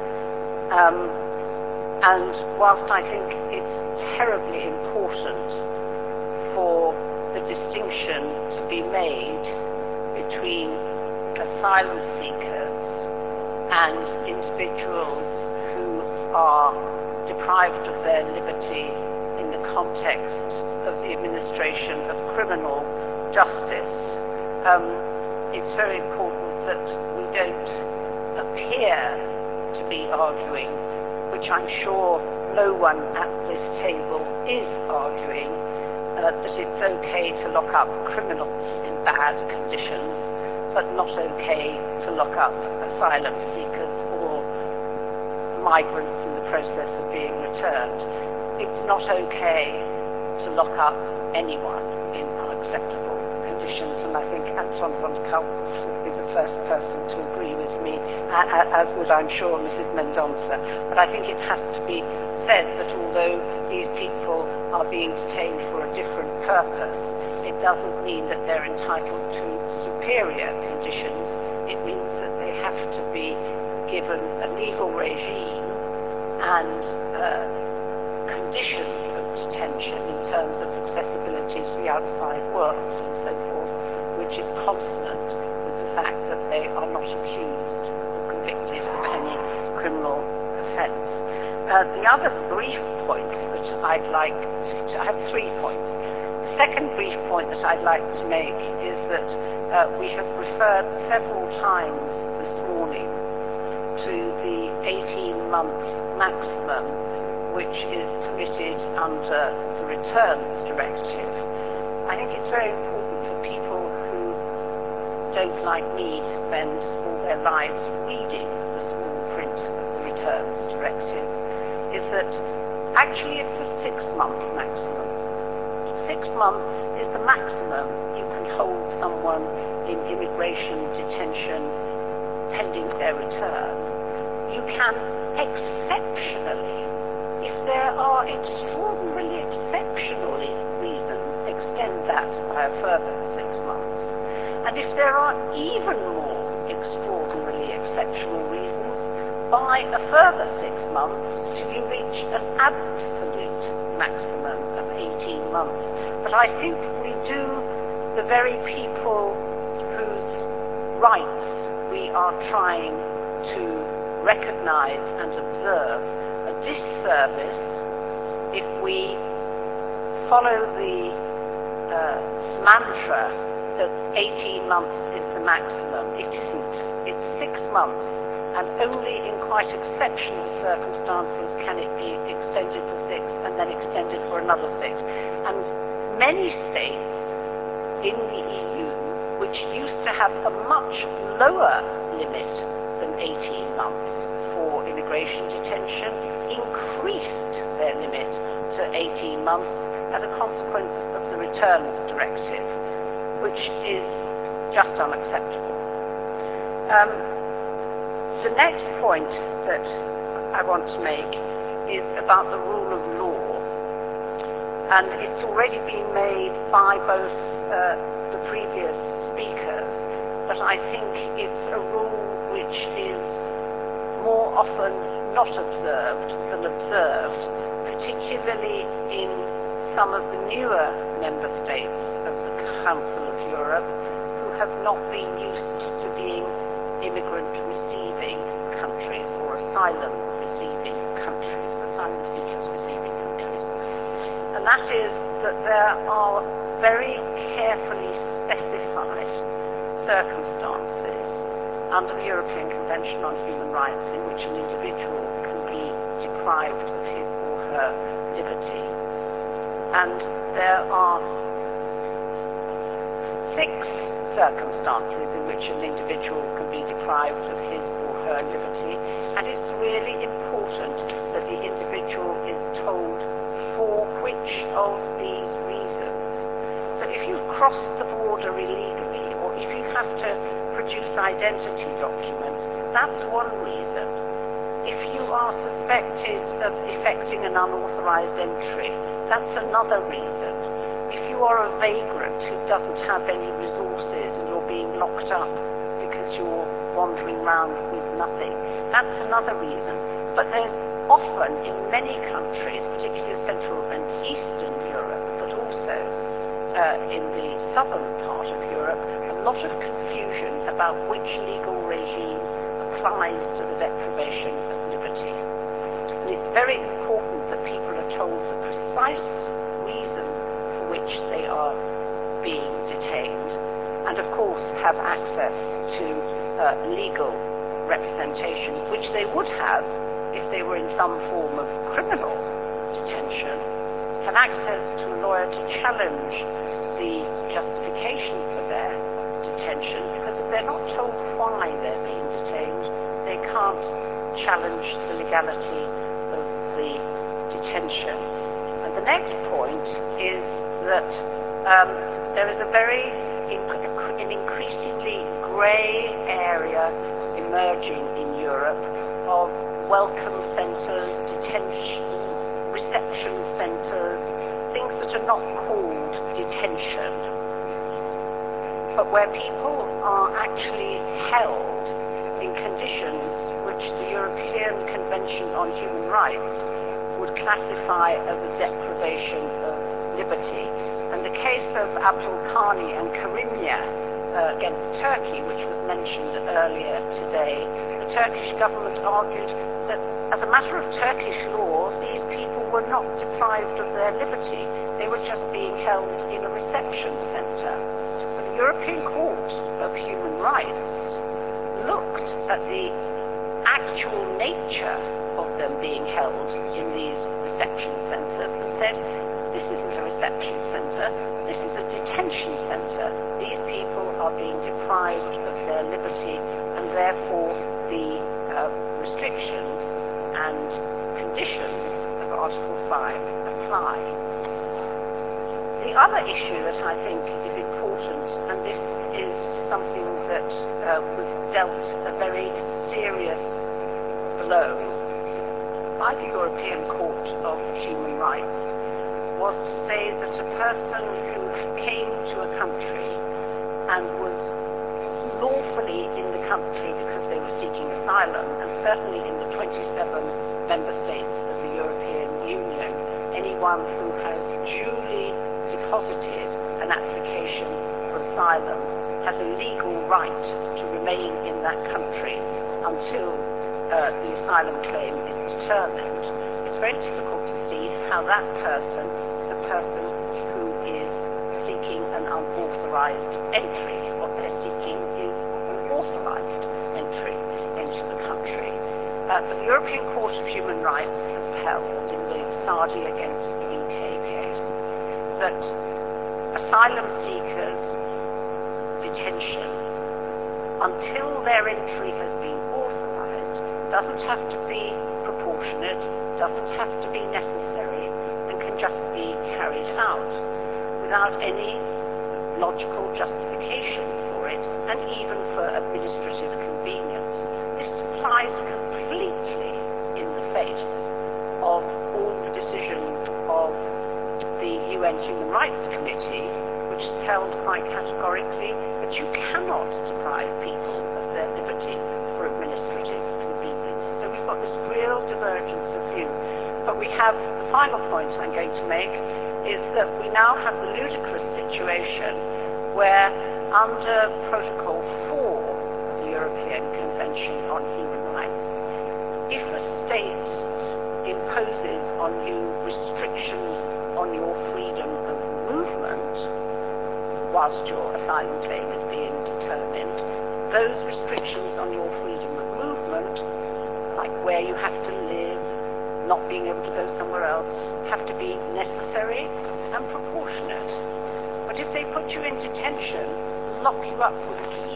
Speaker 9: And whilst I think it's terribly important for the distinction to be made between asylum seekers and individuals who are deprived of their liberty in the context of the administration of criminal justice, it's very important that we don't appear to be arguing, which I'm sure no one at this table is arguing, that it's okay to lock up criminals in bad conditions, but not okay to lock up asylum seekers or migrants in the process of being returned. It's not okay to lock up anyone in unacceptable conditions, and I think Anton von Kamp would be the first person to agree with me, as would, I'm sure, Mrs. Mendonça. But I think it has to be said that although these people are being detained for a different purpose, it doesn't mean that they're entitled to superior conditions. It means that they have to be given a legal regime and conditions of detention in terms of accessibility to the outside world and so forth, which is consonant with the fact that they are not accused or convicted of any criminal offence. The other brief point that I'd like to, I have 3 points. The second brief point that I'd like to make is that we have referred several times this morning to the 18-month maximum which is permitted under the Returns Directive. I think it's very important for people who don't, like me, spend all their lives reading the small print of the Returns Directive, is that actually it's a 6-month maximum. 6 months is the maximum you can hold someone in immigration detention pending their return. You can exceptionally, if there are extraordinarily exceptional reasons, extend that by a further 6 months. And if there are even more extraordinarily exceptional reasons, by a further 6 months till you reach an absolute maximum of 18 months. But I think we do the very people whose rights we are trying to recognise and observe a disservice if we follow the mantra that 18 months is the maximum. It isn't. It's 6 months, and only in quite exceptional circumstances can it be extended for 6 and then extended for another 6. And many states in the EU, which used to have a much lower limit than 18 months for immigration detention, increased their limit to 18 months as a consequence of the Returns Directive, which is just unacceptable. The next point that I want to make is about the rule of law, and it's already been made by both the previous speakers, but I think it's a rule which is more often not observed than observed, particularly in some of the newer member states of the Council of Europe who have not been used to being immigrant receiving countries or asylum receiving countries, asylum seekers receiving countries. And that is that there are very carefully specified circumstances under the European Convention on Human Rights in which an individual can be deprived of his or her liberty. And there are 6 circumstances in which an individual can be deprived of his or her liberty, and it's really important that the individual is told for which of these reasons. So if you've crossed the border illegally, or if you have to produce identity documents, that's one reason. If you are suspected of effecting an unauthorised entry, that's another reason. If you are a vagrant who doesn't have any resources and you're being locked up because you're wandering around with nothing, that's another reason. But there's often in many countries, particularly Central and Eastern Europe, but also in the southern part of Europe, a lot of confusion about which legal regime applies to the deprivation of liberty. And it's very important that people are told the precise reason for which they are being detained, and of course have access to legal representation, which they would have if they were in some form of criminal detention, have access to a lawyer to challenge the justification for their detention, because if they're not told why they're being detained, they can't challenge the legality of the detention. And the next point is that there is an increasingly grey area emerging in Europe of welcome centres, detention reception centres, things that are not called detention, but where people are actually held in conditions which the European Convention on Human Rights would classify as a deprivation of liberty. And the case of Abdul Khani and Karimya against Turkey, which was mentioned earlier today, the Turkish government argued that as a matter of Turkish law, these people were not deprived of their liberty. They were just being held in a reception centre. But the European Court of Human Rights looked at the actual nature of them being held in these reception centres and said, this isn't a reception centre, this is a detention centre. These people are being deprived of their liberty, and therefore the restrictions and conditions of Article 5 apply. The other issue that I think is important, and this is something that was dealt a very serious blow by the European Court of Human Rights, was to say that a person who came to a country and was lawfully in the country because they were seeking asylum, and certainly in the 27 member states of the European Union, anyone who has duly deposited an application for asylum has a legal right to remain in that country until the asylum claim is determined. It's very difficult to see how that person is a person who is seeking an unauthorized entry. What they're seeking is an authorized entry into the country. But the European Court of Human Rights has held in the Saadi against UK case that asylum seekers' detention, until their entry has been authorized, doesn't have to be proportionate, doesn't have to be necessary, and can just be carried out without any logical justification for it, and even for administrative convenience. This flies completely in the face of all the decisions of the UN Human Rights Committee, which has held quite categorically that you cannot deprive people of their liberty for administrative convenience. So we've got this real divergence of view. But we have, the final point I'm going to make, is that we now have the ludicrous situation where under Protocol 4 of the European Convention on Human Rights, if a state imposes on you restrictions on your freedom of movement whilst your asylum claim is being determined, those restrictions on your freedom of movement, like where you have to live, not being able to go somewhere else, have to be necessary and proportionate. But if they put you in detention, lock you up with a key,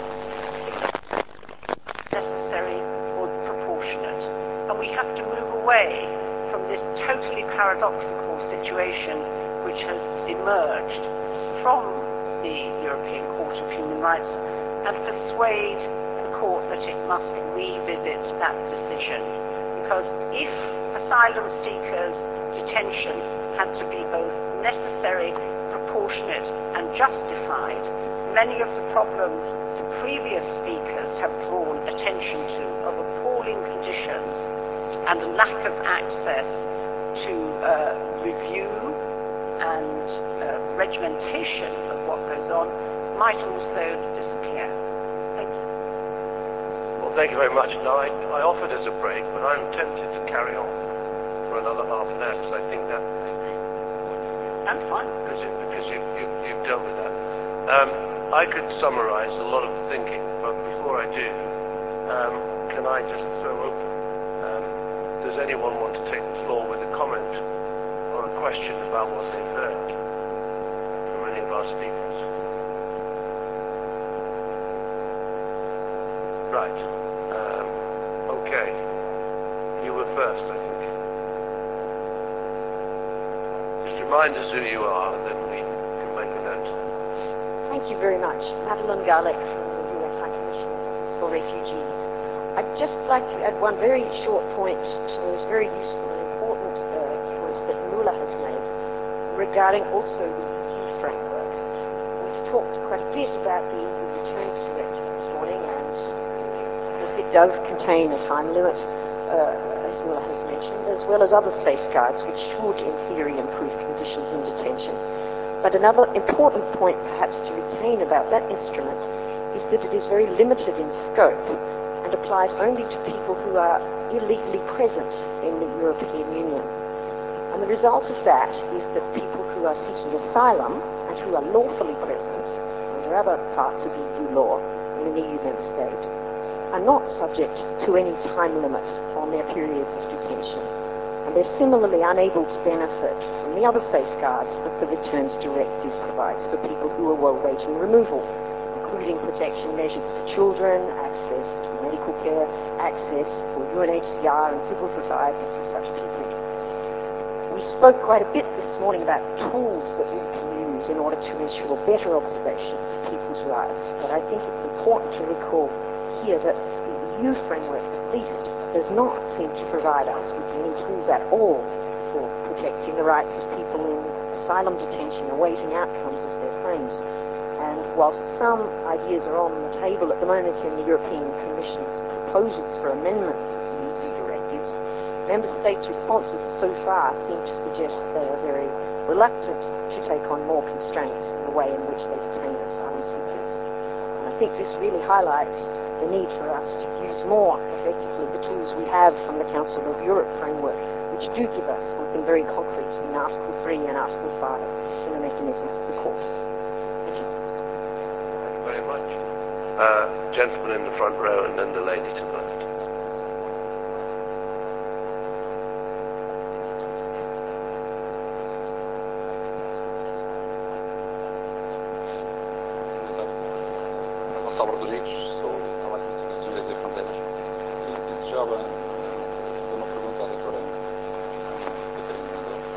Speaker 9: necessary or proportionate. And we have to move away from this totally paradoxical situation which has emerged from the European Court of Human Rights, and persuade the court that it must revisit that decision. Because if asylum seekers' detention had to be both necessary, proportionate and justified, many of the problems the previous speakers have drawn attention to of appalling conditions and a lack of access to review and regimentation of what goes on might also disappear. Thank you.
Speaker 1: Well, thank you very much. Now, I offered us a break, but I'm tempted to carry on for another half an hour, because I think that...
Speaker 9: I'm fine.
Speaker 1: Because you've dealt with that. I could summarize a lot of the thinking, but before I do, can I just throw open, does anyone want to take the floor with a comment or a question about what they've heard from any of our speakers? Right. Okay. You were first, I think. Just remind us who you are, and then we can make a note.
Speaker 10: Thank you very much. Madeline Garlick from the UN High Commissioner's Office for Refugees. I'd just like to add one very short point to those very useful and important Ismaila has made regarding also the EU framework. We've talked quite a bit about the EU Returns Directive this morning, and because it does contain a time limit, as Mila has mentioned, as well as other safeguards which should, in theory, improve conditions in detention. But another important point perhaps to retain about that instrument is that it is very limited in scope and applies only to people who are illegally present in the European Union. And the result of that is that people who are seeking asylum and who are lawfully present under other parts of EU law in an EU member state are not subject to any time limit on their periods of detention. And they're similarly unable to benefit from the other safeguards that the Returns Directive provides for people who are awaiting removal, including protection measures for children, access to medical care, access for UNHCR and civil societies of such people. We spoke quite a bit this morning about tools that we can use in order to ensure better observation of people's rights, but I think it's important to recall here that the EU framework, at least, does not seem to provide us with any tools at all for protecting the rights of people in asylum detention awaiting outcomes of their claims. And whilst some ideas are on the table at the moment in the European Commission's proposals for amendments of the EU directives, Member States' responses so far seem to suggest they are very reluctant to take on more constraints in the way in which they detain asylum seekers. And I think this really highlights the need for us to use more effectively the tools we have from the Council of Europe framework, which do give us something very concrete in Article 3 and Article 5 in the mechanisms of the Court. Thank you.
Speaker 1: Thank you very much. Gentleman in the front row and then the lady to the left.
Speaker 11: Gonçalo Rodrigues, sou trabalho com Instituições e Fronteiras e desejava fazer uma pergunta à doutora Catarina Mendoza.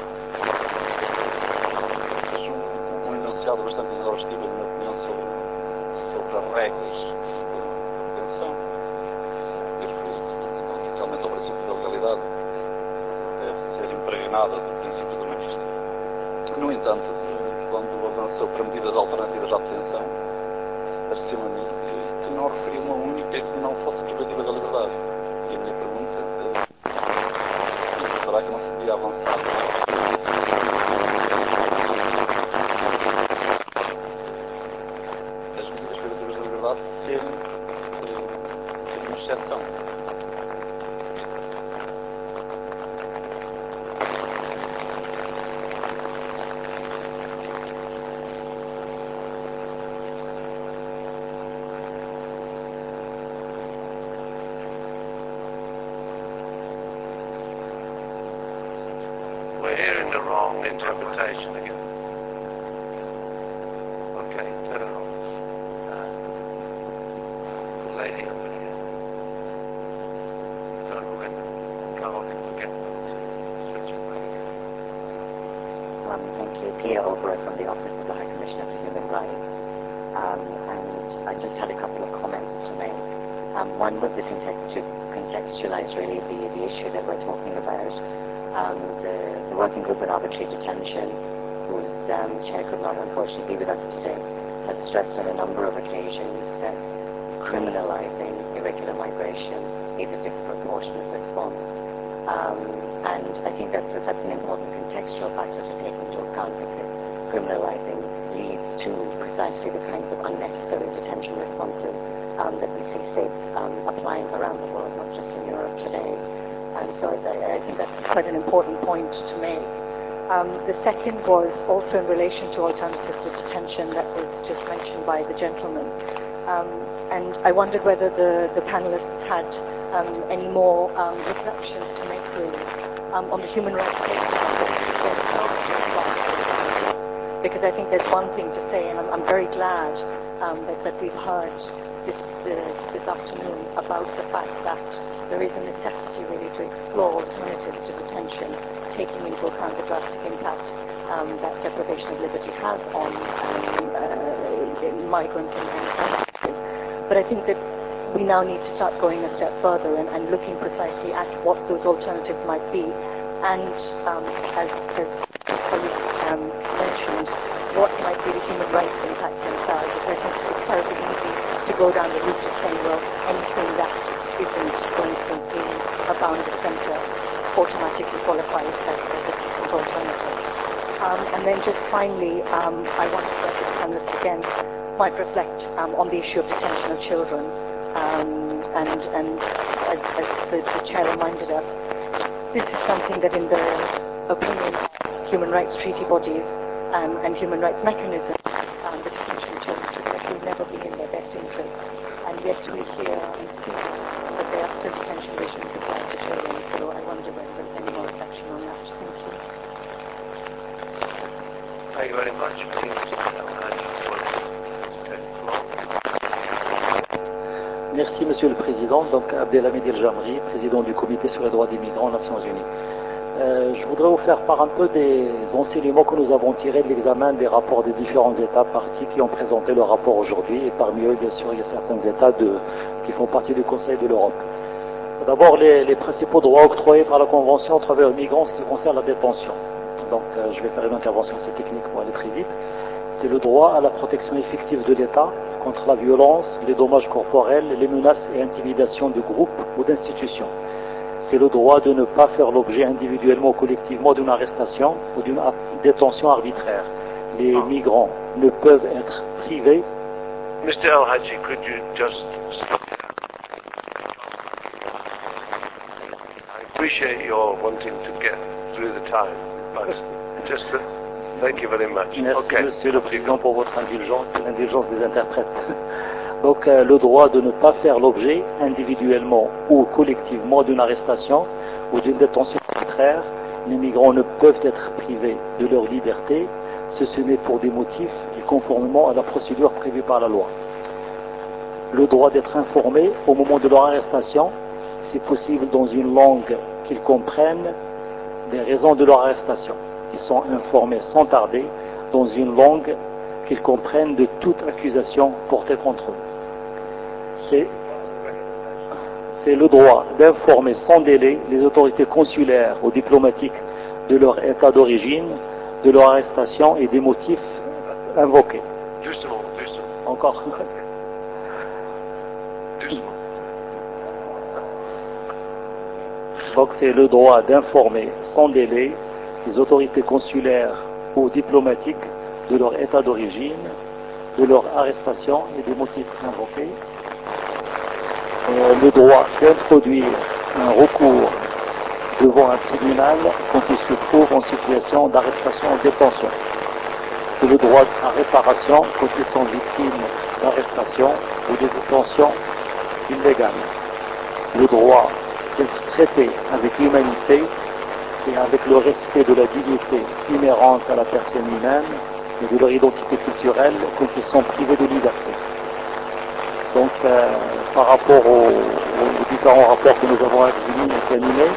Speaker 11: Fez um enunciado bastante exaustivo, na minha opinião, sobre as regras de detenção e refere-se essencialmente ao princípio da legalidade, que deve ser impregnada de princípios humanistas. No entanto, quando avançou para medidas alternativas à detenção, pareceu a mim que não referia uma única que não fosse a perspectiva da liberdade. E a minha pergunta é: será que não se podia avançar as medidas privativas da liberdade serem uma exceção?
Speaker 1: We're hearing the wrong interpretation again. Okay, turn it on. The lady over here. Don't know when Caroline will get switch it back again.
Speaker 12: Thank you. Pia Albright from the Office of the High Commissioner for Human Rights. And I just had a couple of comments to make. One was to contextualize really the issue that we're talking about. The Working Group on Arbitrary Detention, whose chair could not unfortunately be with us today, has stressed on a number of occasions that criminalizing irregular migration is a disproportionate response. And I think that's an important contextual factor to take into account, because criminalizing leads to precisely the kinds of unnecessary detention responses that we see states applying around the world, not just in Europe today. And so I think that's quite an important point to make. The second was also in relation to alternatives to detention that was just mentioned by the gentleman. And I wondered whether the panelists had any more reflections to make really on the human rights because I think there's one thing to say, and I'm very glad that we've heard this afternoon about the fact that there is a necessity really to explore alternatives to detention, taking into account the drastic impact that deprivation of liberty has on migrants and countries. But I think that we now need to start going a step further and looking precisely at what those alternatives might be And as colleague mentioned, what might be the human rights impact themselves? I think it's terribly easy to go down the route of saying, well, anything that isn't, for instance, being a bounded centre automatically qualifies as a decent alternative. And then just finally, I wanted to ask the panelists again might reflect on the issue of detention of children. And as the chair reminded us, this is something that in the opinion of human rights treaty bodies and human rights mechanisms, the detention of children should actually never be in their best interest. And yet we hear and see that there are still detention regimes applied to children. So I wonder whether there's any more reflection on that. Thank you.
Speaker 1: Thank you very much.
Speaker 13: Merci Monsieur le Président. Donc Abdelhamid El Jamri, président du Comité sur les droits des migrants aux Nations Unies. Je voudrais vous faire part un peu des enseignements que nous avons tirés de l'examen des rapports des différents États partis qui ont présenté leur rapport aujourd'hui. Et parmi eux, bien sûr, il y a certains États qui font partie du Conseil de l'Europe. D'abord, les principaux droits octroyés par la Convention aux travailleurs migrants en ce qui concerne la détention. Donc je vais faire une intervention assez technique pour aller très vite. C'est le droit à la protection effective de l'État contre la violence, les dommages corporels, les menaces et intimidations de groupes ou d'institutions. C'est le droit de ne pas faire l'objet individuellement ou collectivement d'une arrestation ou d'une détention arbitraire. Les migrants ne peuvent être privés.
Speaker 1: Mr. El-Hadji, could you just stop? I appreciate your wanting to get through the time, but just thank you very much.
Speaker 13: Merci,
Speaker 1: okay.
Speaker 13: Monsieur le Président, pour votre indulgence et l'indulgence des interprètes. Donc, le droit de ne pas faire l'objet, individuellement ou collectivement, d'une arrestation ou d'une détention arbitraire. Les migrants ne peuvent être privés de leur liberté, ceci n'est pour des motifs et conformément à la procédure prévue par la loi. Le droit d'être informé au moment de leur arrestation, c'est possible dans une langue qu'ils comprennent des raisons de leur arrestation. Ils sont informés sans tarder dans une langue qu'ils comprennent de toute accusation portée contre eux. C'est le droit d'informer sans délai les autorités consulaires ou diplomatiques de leur état d'origine, de leur arrestation et des motifs invoqués.
Speaker 1: Doucement.
Speaker 13: Encore.
Speaker 1: Doucement.
Speaker 13: Donc c'est le droit d'informer sans délai les autorités consulaires ou diplomatiques de leur état d'origine, de leur arrestation et des motifs invoqués. Le droit d'introduire un recours devant un tribunal quand ils se trouvent en situation d'arrestation ou détention. C'est le droit à réparation quand ils sont victimes d'arrestation ou de détention illégale. Le droit d'être traité avec l'humanité et avec le respect de la dignité inhérente à la personne humaine et de leur identité culturelle quand ils sont privés de liberté. Donc, par rapport aux différents rapports que nous avons examinés,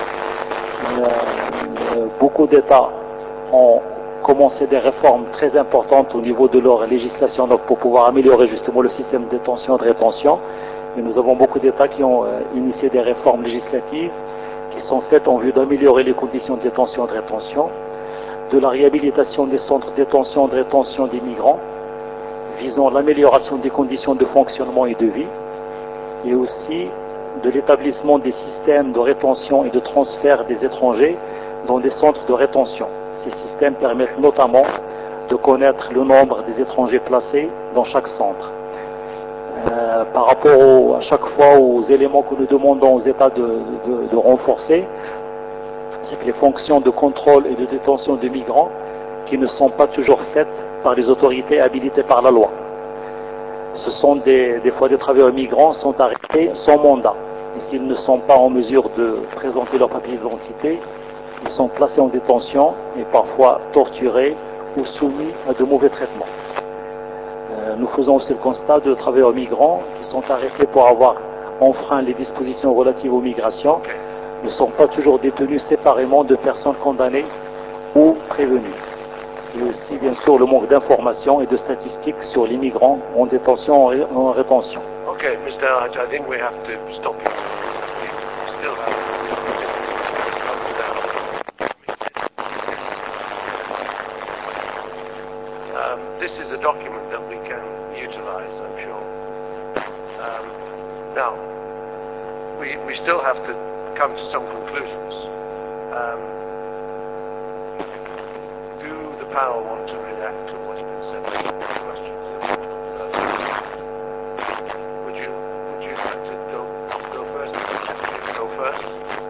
Speaker 13: beaucoup d'États ont commencé des réformes très importantes au niveau de leur législation donc pour pouvoir améliorer justement le système de détention et de rétention. Et nous avons beaucoup d'États qui ont initié des réformes législatives qui sont faites en vue d'améliorer les conditions de détention et de rétention, de la réhabilitation des centres de détention et de rétention des migrants, visant l'amélioration des conditions de fonctionnement et de vie, et aussi de l'établissement des systèmes de rétention et de transfert des étrangers dans des centres de rétention. Ces systèmes permettent notamment de connaître le nombre des étrangers placés dans chaque centre. Par rapport à chaque fois aux éléments que nous demandons aux États de renforcer, c'est que les fonctions de contrôle et de détention de migrants qui ne sont pas toujours faites par les autorités habilitées par la loi. Ce sont des fois des travailleurs migrants sont arrêtés sans mandat. Et s'ils ne sont pas en mesure de présenter leur papier d'identité, ils sont placés en détention et parfois torturés ou soumis à de mauvais traitements. Nous faisons aussi le constat de travailleurs migrants qui sont arrêtés pour avoir enfreint les dispositions relatives aux migrations, ne sont pas toujours détenus séparément de personnes condamnées ou prévenues. Et aussi, bien sûr, le manque d'informations et de statistiques sur les migrants en détention et en rétention.
Speaker 1: Okay, Mr. El-Hadji, I think we have to stop you. We still have we still have to come to some conclusions. Do the panel want to react to what's been said? Questions? Would you like to go first? Go first.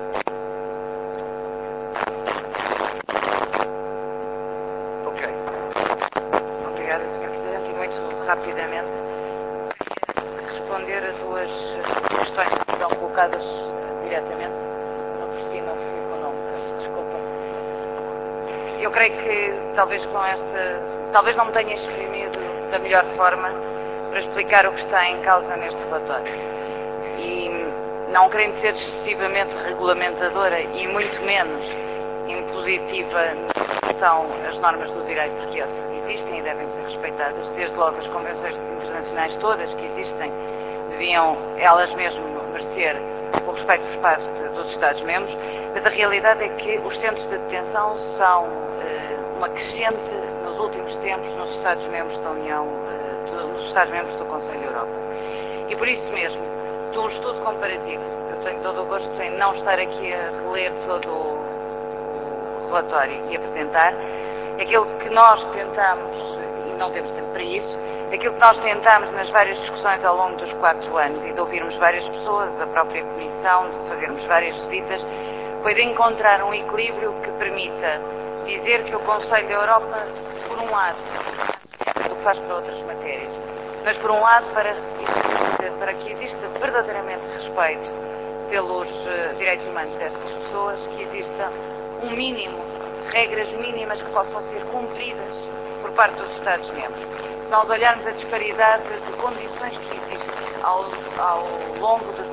Speaker 1: Okay.
Speaker 8: Obrigada, Sr. Presidente, e muito rapidamente responder a duas questões que são colocadas diretamente, uma por si e uma económica. Desculpa. Eu creio que talvez talvez não me tenha exprimido da melhor forma para explicar o que está em causa neste relatório. E não querendo ser excessivamente regulamentadora e muito menos impositiva são as normas do direito, porque essas existem e devem ser respeitadas, desde logo as convenções internacionais todas que existem deviam elas mesmas merecer o respeito por parte dos Estados-membros, mas a realidade é que os centros de detenção são uma crescente nos últimos tempos nos Estados-membros da União, nos Estados-membros do Conselho da Europa. E por isso mesmo, de um estudo comparativo, eu tenho todo o gosto em não estar aqui a reler todo o relatório e apresentar, aquilo que nós tentamos, e não temos tempo para isso, aquilo que nós tentamos nas várias discussões ao longo dos 4 anos e de ouvirmos várias pessoas, da própria Comissão, de fazermos várias visitas, foi de encontrar um equilíbrio que permita dizer que o Conselho da Europa, por um lado, o que faz para outras matérias, mas por um lado para que exista verdadeiramente respeito pelos direitos humanos destas pessoas, que exista um mínimo, regras mínimas que possam ser cumpridas por parte dos Estados-membros. Se nós olharmos a disparidade de condições que existem ao longo de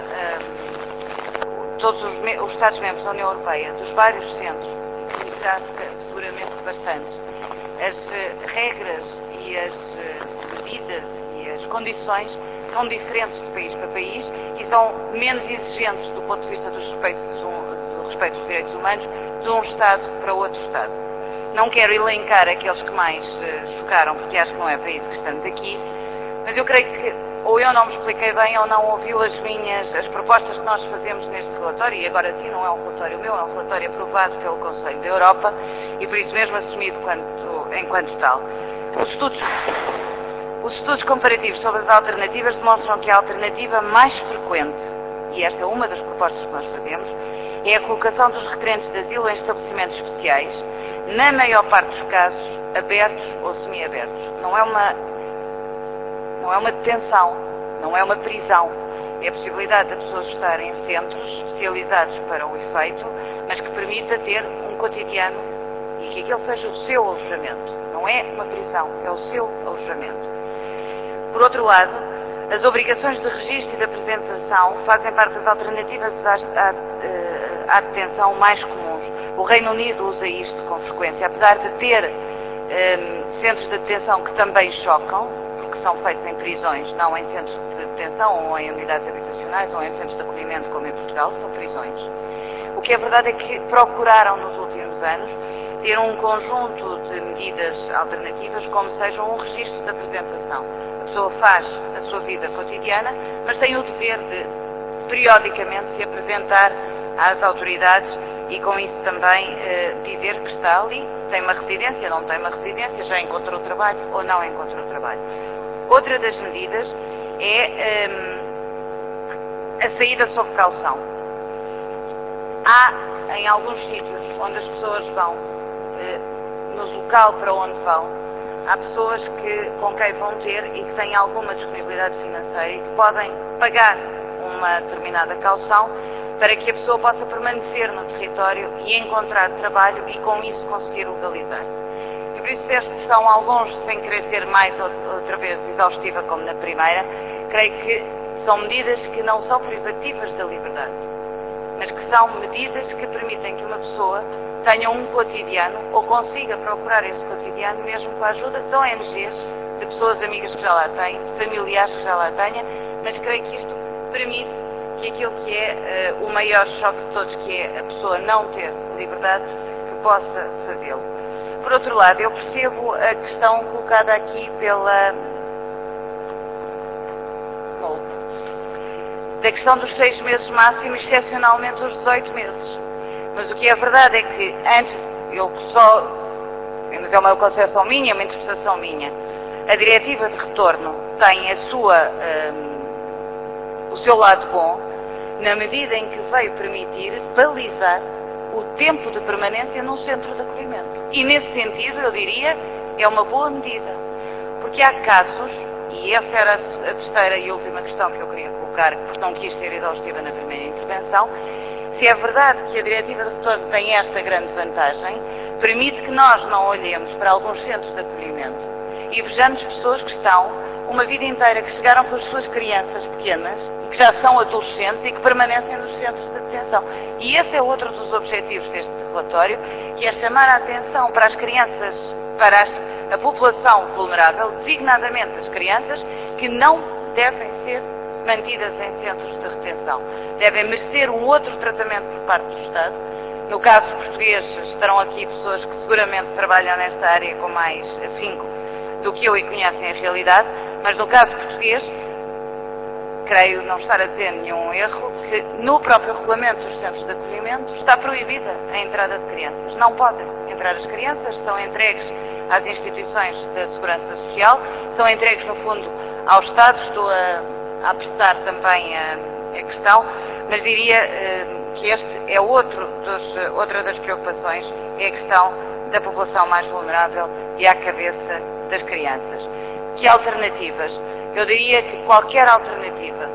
Speaker 8: todos os Estados-membros da União Europeia, dos vários centros, e será seguramente bastantes, as regras e as medidas e as condições são diferentes de país para país e são menos exigentes do ponto de vista do respeito dos direitos humanos de um Estado para outro Estado. Não quero elencar aqueles que mais chocaram, porque acho que não é para isso que estamos aqui, mas eu creio que ou eu não me expliquei bem ou não ouviu as propostas que nós fazemos neste relatório, e agora sim não é um relatório meu, é um relatório aprovado pelo Conselho da Europa e por isso mesmo assumido enquanto tal. Os estudos comparativos sobre as alternativas demonstram que a alternativa mais frequente, e esta é uma das propostas que nós fazemos, é a colocação dos requerentes de asilo em estabelecimentos especiais, na maior parte dos casos, abertos ou semi-abertos. Não é uma detenção, não é uma prisão. É a possibilidade de pessoas estarem em centros especializados para o efeito, mas que permita ter um cotidiano e que aquele seja o seu alojamento. Não é uma prisão, é o seu alojamento. Por outro lado, as obrigações de registro e de apresentação fazem parte das alternativas à detenção mais comuns. O Reino Unido usa isto com frequência, apesar de ter centros de detenção que também chocam, porque são feitos em prisões, não em centros de detenção ou em unidades habitacionais ou em centros de acolhimento como em Portugal, são prisões. O que é verdade é que procuraram nos últimos anos ter um conjunto de medidas alternativas como sejam um registro de apresentação. A pessoa faz a sua vida cotidiana, mas tem o dever de periodicamente se apresentar às autoridades e com isso também dizer que está ali, tem uma residência, não tem uma residência, já encontrou trabalho ou não encontrou trabalho. Outra das medidas é a saída sob caução. Há em alguns sítios onde as pessoas vão, no local para onde vão, há pessoas com quem vão ter e que têm alguma disponibilidade financeira e que podem pagar uma determinada caução para que a pessoa possa permanecer no território e encontrar trabalho e com isso conseguir legalizar-se. E por isso estes são alguns, sem querer ser mais outra vez exaustiva como na primeira, creio que são medidas que não são privativas da liberdade, mas que são medidas que permitem que uma pessoa tenha um cotidiano ou consiga procurar esse cotidiano mesmo com a ajuda de ONGs, de pessoas amigas que já lá têm, de familiares que já lá tenham, mas creio que isto permite que aquilo que é o maior choque de todos, que é a pessoa não ter liberdade, que possa fazê-lo. Por outro lado, eu percebo a questão colocada aqui pela da questão dos 6 meses máximo, excepcionalmente os 18 meses. Mas o que é verdade é que antes, mas é uma concepção minha, uma interpretação minha, a diretiva de retorno tem o seu lado bom, na medida em que veio permitir balizar o tempo de permanência num centro de acolhimento. E nesse sentido, eu diria, é uma boa medida. Porque há casos, e essa era a terceira e última questão que eu queria colocar, porque não quis ser exaustiva na primeira intervenção, se é verdade que a diretiva de retorno tem esta grande vantagem, permite que nós não olhemos para alguns centros de acolhimento e vejamos pessoas que estão uma vida inteira, que chegaram com as suas crianças pequenas, e que já são adolescentes e que permanecem nos centros de detenção. E esse é outro dos objetivos deste relatório, que é chamar a atenção para as crianças, para a população vulnerável, designadamente as crianças, que não devem ser mantidas em centros de retenção. Devem merecer um outro tratamento por parte do Estado. No caso português, estarão aqui pessoas que seguramente trabalham nesta área com mais afinco do que eu e conhecem a realidade, mas no caso português, creio não estar a dizer nenhum erro, que no próprio regulamento dos centros de acolhimento está proibida a entrada de crianças. Não podem entrar as crianças, são entregues às instituições da segurança social, são entregues no fundo ao Estado. Estou a apressar também a questão, mas diria que este é outra das preocupações, é a questão da população mais vulnerável e à cabeça das crianças. Que alternativas? Eu diria que qualquer alternativa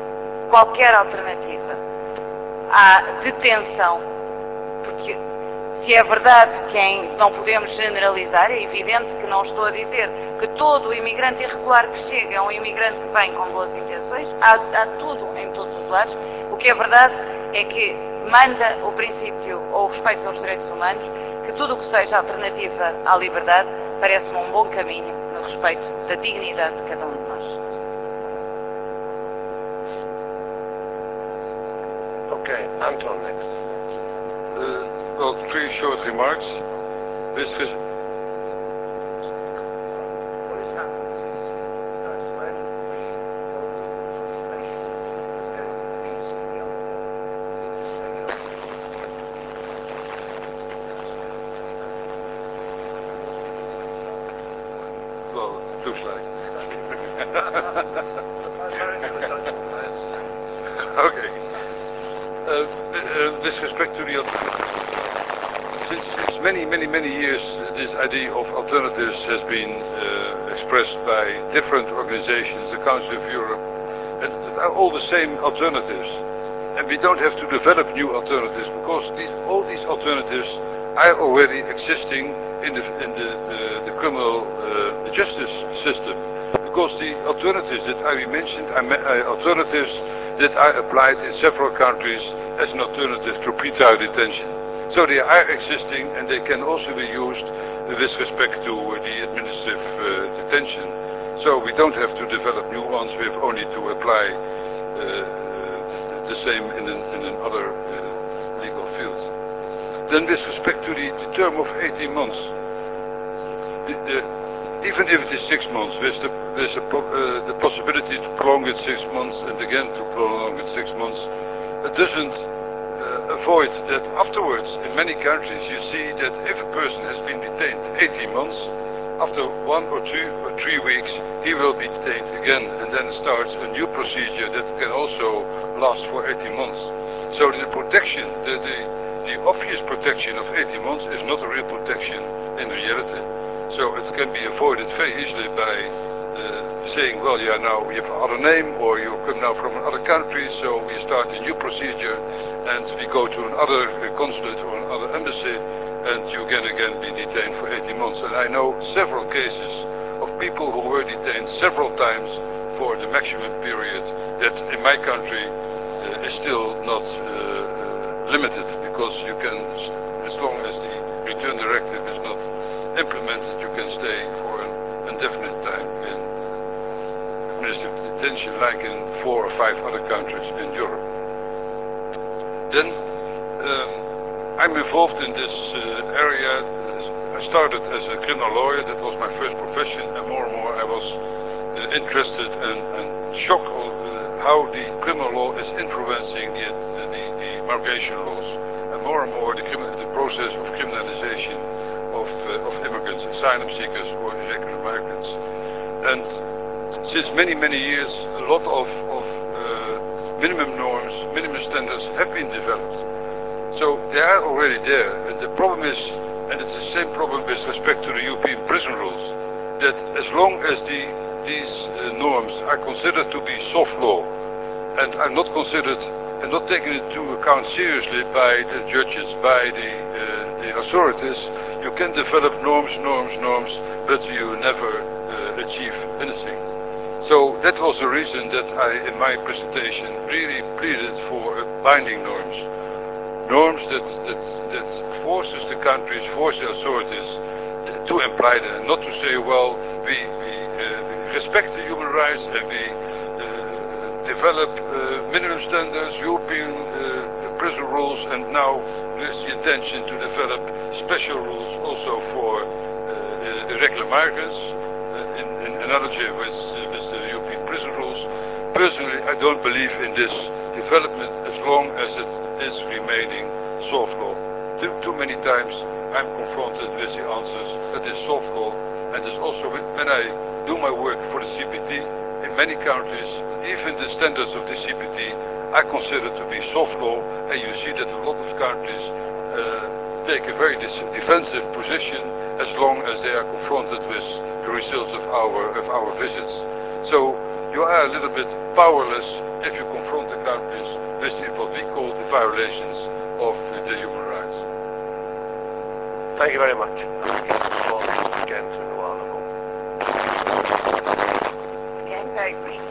Speaker 8: à detenção, porque se é verdade que não podemos generalizar, é evidente que não estou a dizer que todo o imigrante irregular que chega é um imigrante que vem com boas intenções, há tudo em todos os lados. O que é verdade é que manda o princípio ou o respeito pelos direitos humanos, que tudo o que seja alternativa à liberdade parece-me um bom caminho no respeito da dignidade de cada um de nós.
Speaker 1: Okay, Anton next.
Speaker 11: Well, 3 short remarks. Well, it looks like. Okay. With respect to the since many years, this idea of alternatives has been expressed by different organizations, the Council of Europe, and are all the same alternatives. And we don't have to develop new alternatives, because all these alternatives are already existing in the criminal justice system. Because the alternatives that I mentioned are alternatives that are applied in several countries as an alternative to pretrial detention. So they are existing, and they can also be used with respect to the administrative detention. So we don't have to develop new ones, we have only to apply the same in another legal field. Then with respect to the term of 18 months, even if it is 6 months, there's the possibility to prolong it 6 months and again to prolong it 6 months. It doesn't avoid that afterwards, in many countries, you see that if a person has been detained 18 months, after 1 or 2 or 3 weeks, he will be detained again, and then starts a new procedure that can also last for 18 months. So the protection, the obvious protection of 18 months is not a real protection in reality. So it can be avoided very easily by saying, well, you have another name, or you come now from another country, so we start a new procedure, and we go to another consulate or another embassy, and you can again be detained for 18 months. And I know several cases of people who were detained several times for the maximum period that in my country is still not limited, because you can, as long as the return directive is not implemented, you can stay for an indefinite time in administrative detention, like in 4 or 5 other countries in Europe. Then I'm involved in this area. I started as a criminal lawyer, that was my first profession, and more I was interested and shocked
Speaker 14: how the criminal law is influencing the migration laws, and more the process of criminalization of immigrants, asylum seekers, or irregular migrants. And since many years, a lot of minimum norms, minimum standards have been developed. So they are already there. And the problem is, and it's the same problem with respect to the European prison rules, that as long as these norms are considered to be soft law and are not considered and not taken into account seriously by the judges, by the authorities, you can develop norms, but you never achieve anything. So that was the reason that I, in my presentation, really pleaded for binding norms. Norms that forces the countries, force the authorities to apply them, not to say, well, we respect the human rights and we develop minimum standards, European prison rules, and now there's the intention to develop special rules also for irregular migrants, in analogy with the European prison rules. Personally, I don't believe in this development as long as it is remaining soft law. Too many times I'm confronted with the answers that is soft law, and it's also when I do my work for the CPT, in many countries, even the standards of the CPT are considered to be soft law, and you see that a lot of countries take a very defensive position as long as they are confronted with the results of our visits. So you are a little bit powerless if you confront the countries with what we call the violations of the human rights.
Speaker 1: Thank you very much. Again to Luana.
Speaker 9: Again, very briefly,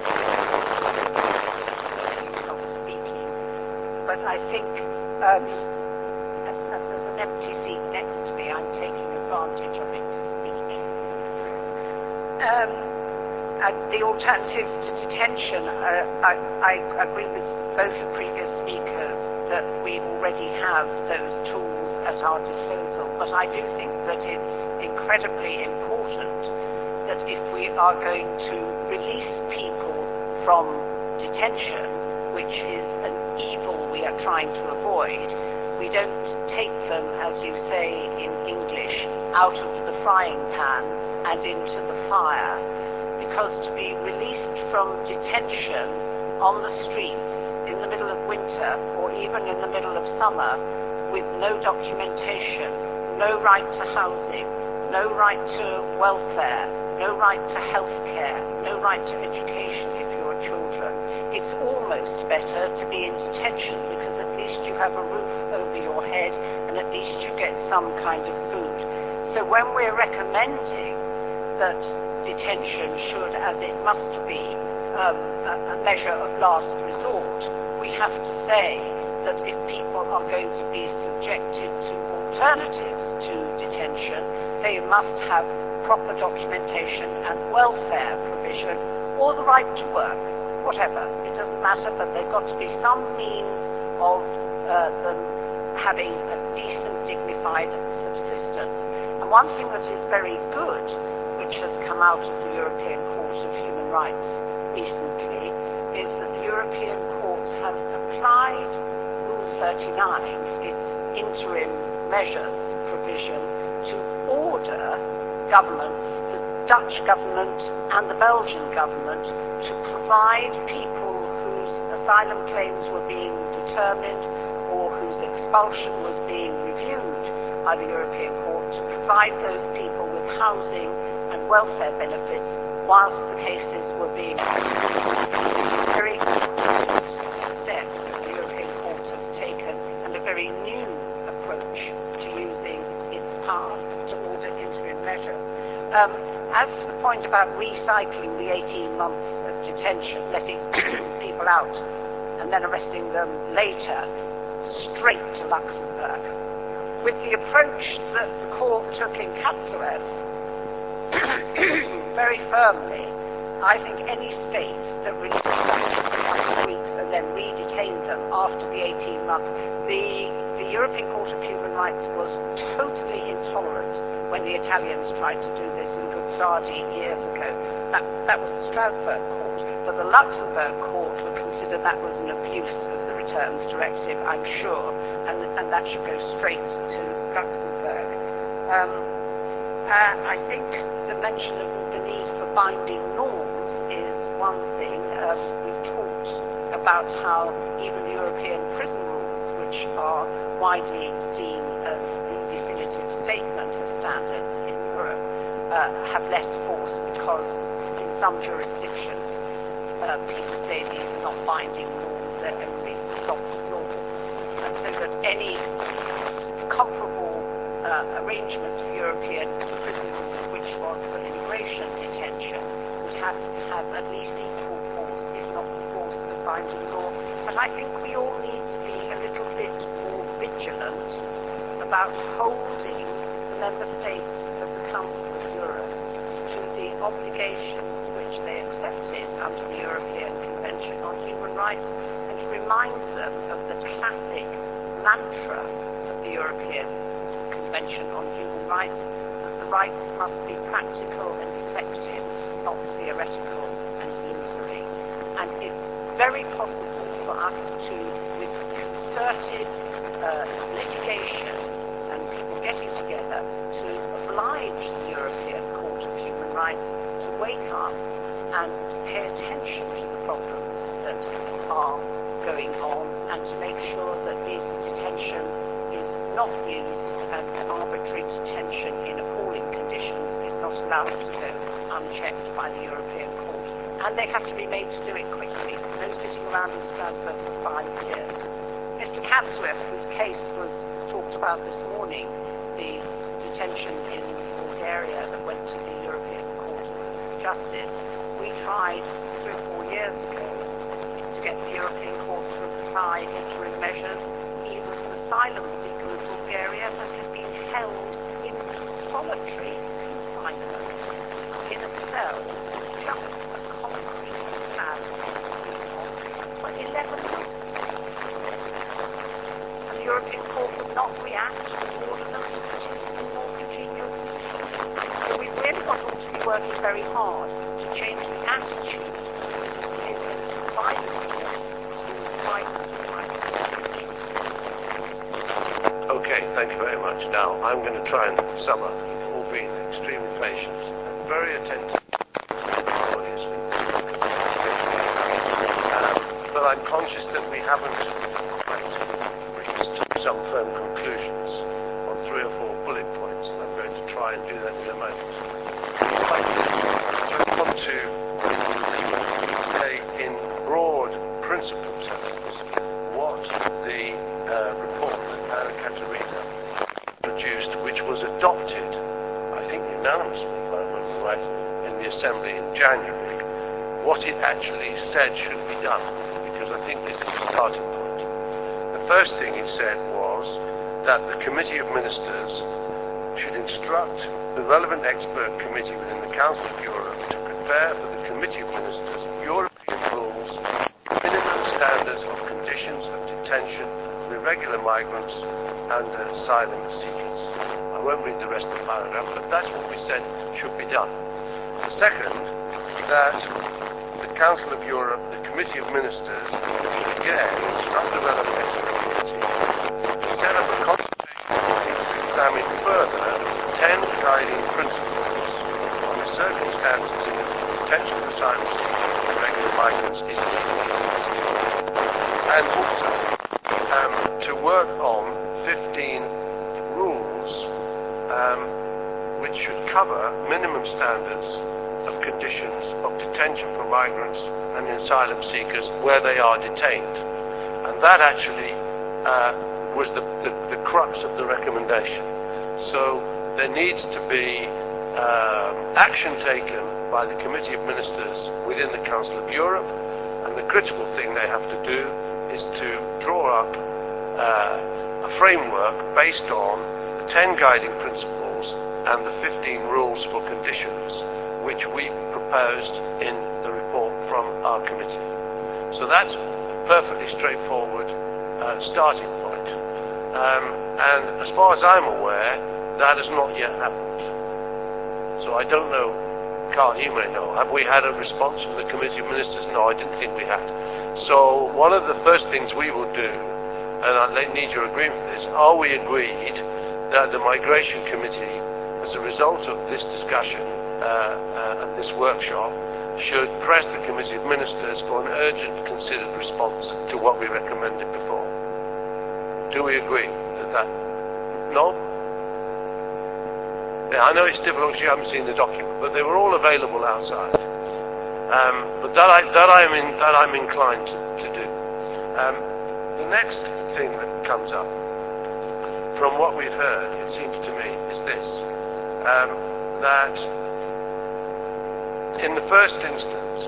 Speaker 9: not speaking, but I think as there's an empty seat next to me, I'm taking advantage of it to speak. And the alternatives to detention, I agree with both the previous speakers that we already have those tools at our disposal, but I do think that it's incredibly important that if we are going to release people from detention, which is an evil we are trying to avoid, we don't take them, as you say in English, out of the frying pan and into the fire. Because to be released from detention on the streets in the middle of winter or even in the middle of summer with no documentation, no right to housing, no right to welfare, no right to health care, no right to education if you're children, it's almost better to be in detention because at least you have a roof over your head and at least you get some kind of food. So when we're recommending that detention should, as it must be, a measure of last resort, we have to say that if people are going to be subjected to alternatives to detention, they must have proper documentation and welfare provision, or the right to work, whatever. It doesn't matter, but they've got to be some means of them having a decent, dignified subsistence. And one thing that is very good, which has come out of the European Court of Human Rights recently, is that the European Court has applied Rule 39, its interim measures provision, to order governments, the Dutch government and the Belgian government, to provide people whose asylum claims were being determined or whose expulsion was being reviewed by the European Court, to provide those people with housing and welfare benefits whilst the cases were being very important steps that the European Court has taken, and a very new approach to using its power to order interim measures. As to the point about recycling the 18 months of detention, letting people out and then arresting them later straight to Luxembourg, with the approach that the court took in Katsarev, very firmly, I think any state that released them for 5 weeks and then re-detained them after the 18 months, the European Court of Human Rights was totally intolerant when the Italians tried to do this in Guzzardi years ago. That was the Strasbourg court. But the Luxembourg court would consider that was an abuse of the Returns Directive, I'm sure, and that should go straight to Luxembourg. I think the mention of the need for binding norms is one thing. We've talked about how even the European prison rules, which are widely seen as the definitive statement of standards in Europe, have less force because in some jurisdictions people say these are not binding norms, they're only soft law. And so that any comparable arrangement for European prison rules, which was for immigration detention, would have to have at least equal force, if not the force of binding law. But I think we all need to be a little bit more vigilant about holding the member states of the Council of Europe to the obligations which they accepted under the European Convention on Human Rights, and to remind them of the classic mantra of the European Convention on Human Rights, that the rights must be practical and effective, not theoretical and illusory. And it's very possible for us to, with concerted litigation and people getting together, to oblige the European Court of Human Rights to wake up and pay attention to the problems that are going on, and to make sure that this detention is not used, and arbitrary detention in appalling conditions is not allowed to go unchecked by the European Court. And they have to be made to do it quickly. No sitting around in Strasbourg for 5 years. Mr. Katswif, whose case was talked about this morning, the detention in Bulgaria that went to the European Court of Justice, we tried 3 or 4 years ago to get the European Court to apply interim measures, even for asylum seeker in Bulgaria that had been held in solitary confinement in a cell, just a concrete slab for 11 months. And the European Court would not react to order them to put in more congenial conditions. So we've really got to be working very hard to change the attitude in providing
Speaker 1: Okay, thank you very much. Now, I'm going to try and sum up. You've all been extremely patient and very attentive, obviously. But I'm conscious that we haven't quite reached some firm conclusions on 3 or 4 bullet points, and I'm going to try and do that in a moment. I want to say in broad principle terms what the report that Anna Katerina produced, which was adopted, I think unanimously, if I remember right, in the Assembly in January, what it actually said should be done, because I think this is a starting point. The first thing it said was that the Committee of Ministers should instruct the relevant expert committee within the Council of Europe to prepare for the Committee of Ministers European rules, minimum standards of conditions of detention for irregular migrants and asylum seekers. I won't read the rest of the paragraph, but that's what we said should be done. The second, that the Council of Europe, the Committee of Ministers, again instruct the relevant expert committee to set up a consultation committee to examine further 10 guiding principles on the circumstances in which detention of asylum seekers and irregular migrants is legally and also to work on 15 rules which should cover minimum standards of conditions of detention for migrants and asylum seekers where they are detained. And that actually was the crux of the recommendation. So there needs to be action taken by the Committee of Ministers within the Council of Europe, and the critical thing they have to do is to draw up a framework based on the 10 guiding principles and the 15 rules for conditions which we proposed in the report from our committee. So that's a perfectly straightforward starting point. And as far as I'm aware, that has not yet happened. So I don't know Carl, you may know, have we had a response from the Committee of Ministers? No, I didn't think we had. So one of the first things we will do, and I need your agreement with this, are we agreed that the Migration Committee, as a result of this discussion and this workshop, should press the Committee of Ministers for an urgent considered response to what we recommended before? Do we agree that? No? Yeah, I know it's difficult because you haven't seen the document, but they were all available outside. But that I'm inclined to do. The next thing that comes up, from what we've heard, it seems to me, is this: that in the first instance,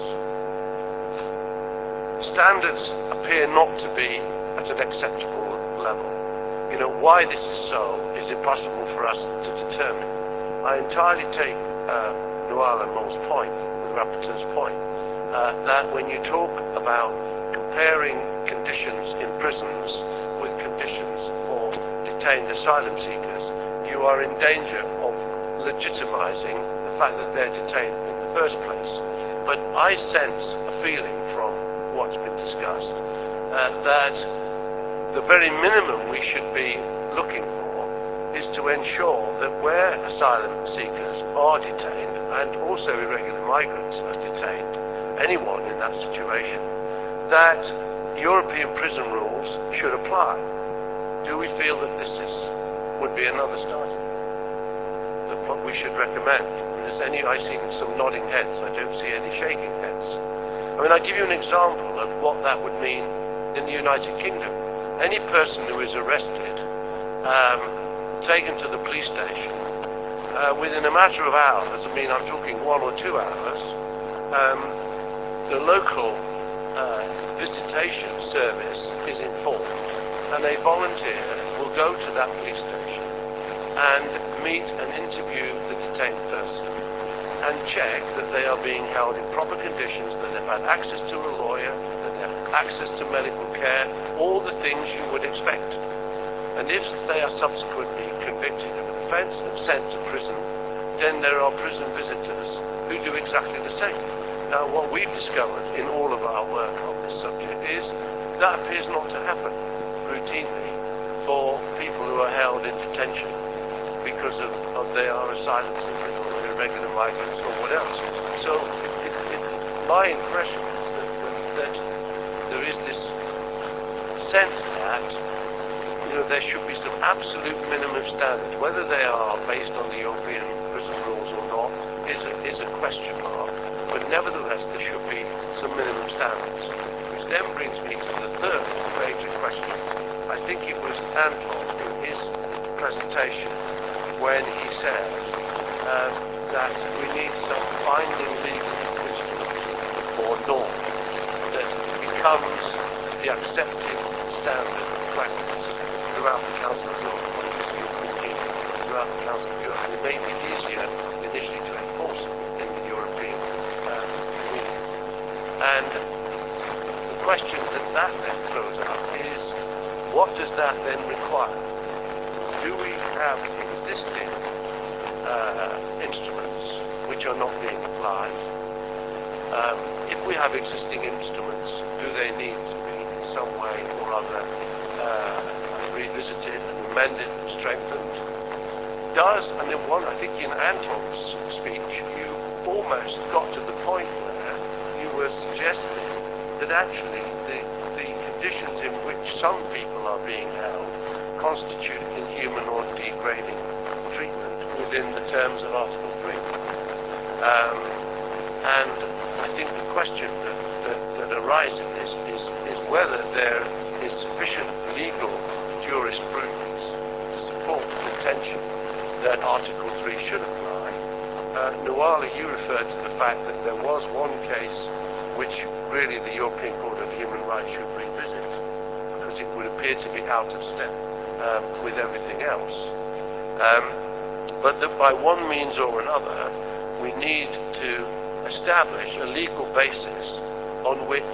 Speaker 1: standards appear not to be at an acceptable level. You know, why this is so is impossible for us to determine. I entirely take Nuala Moll's point, the rapporteur's point, that when you talk about comparing conditions in prisons with conditions for detained asylum seekers, you are in danger of legitimizing the fact that they're detained in the first place. But I sense a feeling from what's been discussed that the very minimum we should be looking for is to ensure that where asylum seekers are detained, and also irregular migrants are detained, anyone in that situation, that European prison rules should apply. Do we feel that this would be another starting point? That what we should recommend? I see some nodding heads, I don't see any shaking heads. I mean, I'll give you an example of what that would mean in the United Kingdom. Any person who is arrested, taken to the police station, within a matter of hours, I mean I'm talking 1 or 2 hours, the local visitation service is informed, and a volunteer will go to that police station and meet and interview the detained person and check that they are being held in proper conditions, that they've had access to a lawyer, that they have access to medical care, all the things you would expect. And if they are subsequently convicted of an offence and sent to prison, then there are prison visitors who do exactly the same. Now, what we've discovered in all of our work on this subject is that appears not to happen routinely for people who are held in detention because of their asylum seekers or irregular migrants or whatever. So my impression is that there is this sense that there should be some absolute minimum standards. Whether they are based on the European prison rules or not is a question mark. But nevertheless, there should be some minimum standards. Which then brings me to the third major question. I think it was Anton in his presentation when he said that we need some binding legal instrument or norm that becomes the accepted standard of practice throughout the Council of Europe, not just the European Union, throughout the Council of Europe. And it may be easier initially to enforce in the European Union. And the question that then throws up is, what does that then require? Do we have existing instruments which are not being applied? If we have existing instruments, do they need to be in some way or other revisited and amended and strengthened? And then I think in Anton's speech, you almost got to the point where you were suggesting that actually the conditions in which some people are being held constitute inhuman or degrading treatment within the terms of Article 3. And I think the question that arises is whether there is sufficient legal jurisprudence to support the contention that Article 3 should apply. Nuala, you referred to the fact that there was one case which really the European Court of Human Rights should revisit because it would appear to be out of step with everything else. But that by one means or another, we need to establish a legal basis on which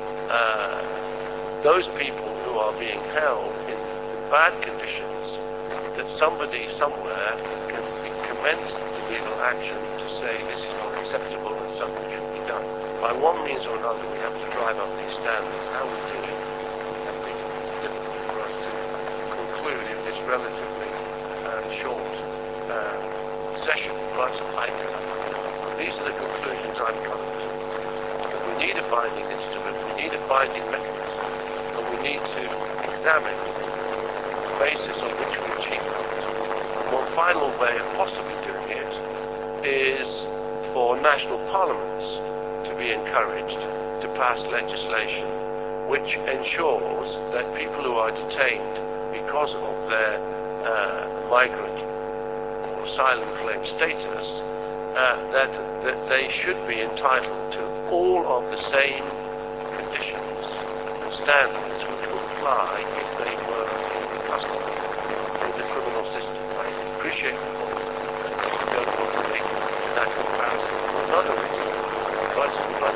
Speaker 1: those people who are being held in bad conditions, that somebody somewhere can commence the legal action to say this is not acceptable and something should be done. By one means or another, we have to drive up these standards. How we do it, I think it's difficult for us to conclude in this relatively short session. But these are the conclusions I've come to. That we need a binding instrument, we need a binding mechanism, and we need to examine the basis on which we achieve that. One final way of possibly doing it is for national parliaments to be encouraged to pass legislation which ensures that people who are detained because of their migrant or asylum claim status, that they should be entitled to all of the same conditions and standards which would apply if they were in custody in the criminal system. I appreciate the point that you don't want to make that comparison for another reason, but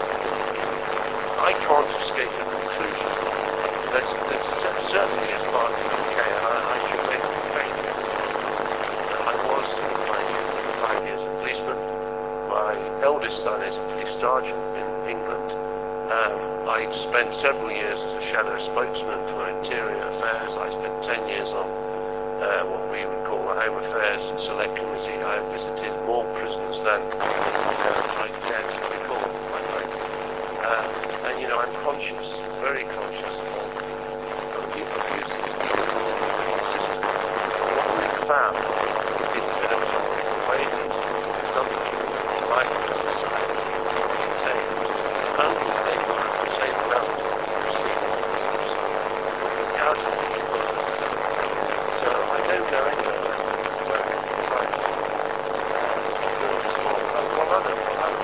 Speaker 1: I can't escape the conclusion that certainly as part of the UK, and I should make a confession, I was in my youth 5 years a policeman. My eldest son is a police sergeant in England. I spent several years as a shadow spokesman for Interior Affairs. I spent 10 years on what we would call the Home Affairs Select Committee. I have visited more prisoners than I cared to recall, quite frankly. And I'm conscious, very conscious of the abuses of the system. What we've found in terms of the way that some migrants are detained, only they were at the same level out of the people. So I don't know anything where it's right. One other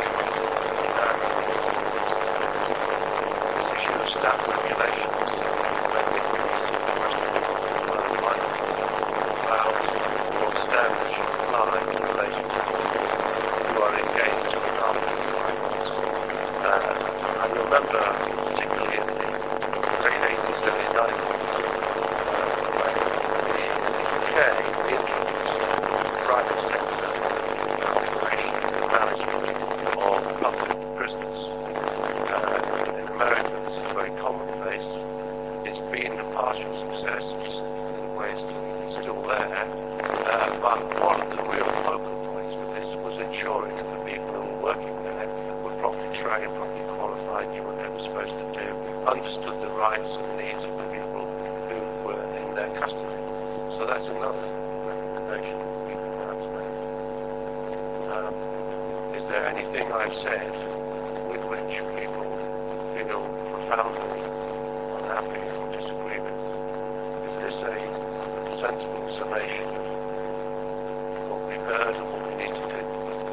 Speaker 1: this issue of staff regulations, when we see the question about what standards should apply in relation to people who are engaged in armed migrants. I remember particularly in the late 80s, early 90s, when the UK introduced private sector operation and management of public prisoners. In America, this is very commonplace. It's been a partial success. It's in ways still there. But one of the real focal points with this was ensuring that the people who were working there were properly trained, properly qualified, knew what they were supposed to do, understood the rights and needs of the people who were in their custody. So that's another recommendation that we can perhaps make. Is there anything I've said with which people feel profoundly unhappy or disagree with? Is this a sensible summation of what we've heard and what we need to do?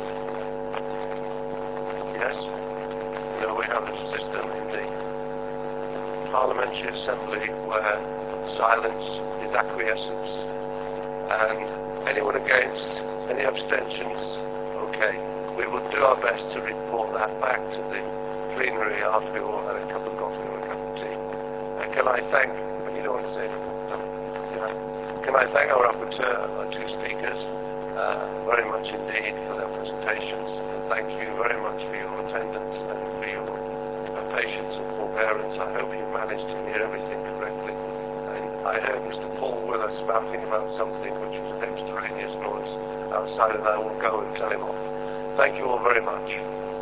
Speaker 1: Yes? We have a system in the Parliamentary Assembly where silence is acquiescence, and anyone against, any abstentions, okay. We will do our best to report that back to the plenary after we've all had a cup of coffee or a cup of tea. Can I thank, you don't want to say, can I thank our rapporteur, our two speakers, very much indeed for their presentations, and thank you very much for your attendance and for your patience and forbearance. I hope you managed to hear everything correctly. And I heard Mr. Paul Willis spouting about something which was an extraneous noise outside, and I will go and tell him off. Thank you all very much.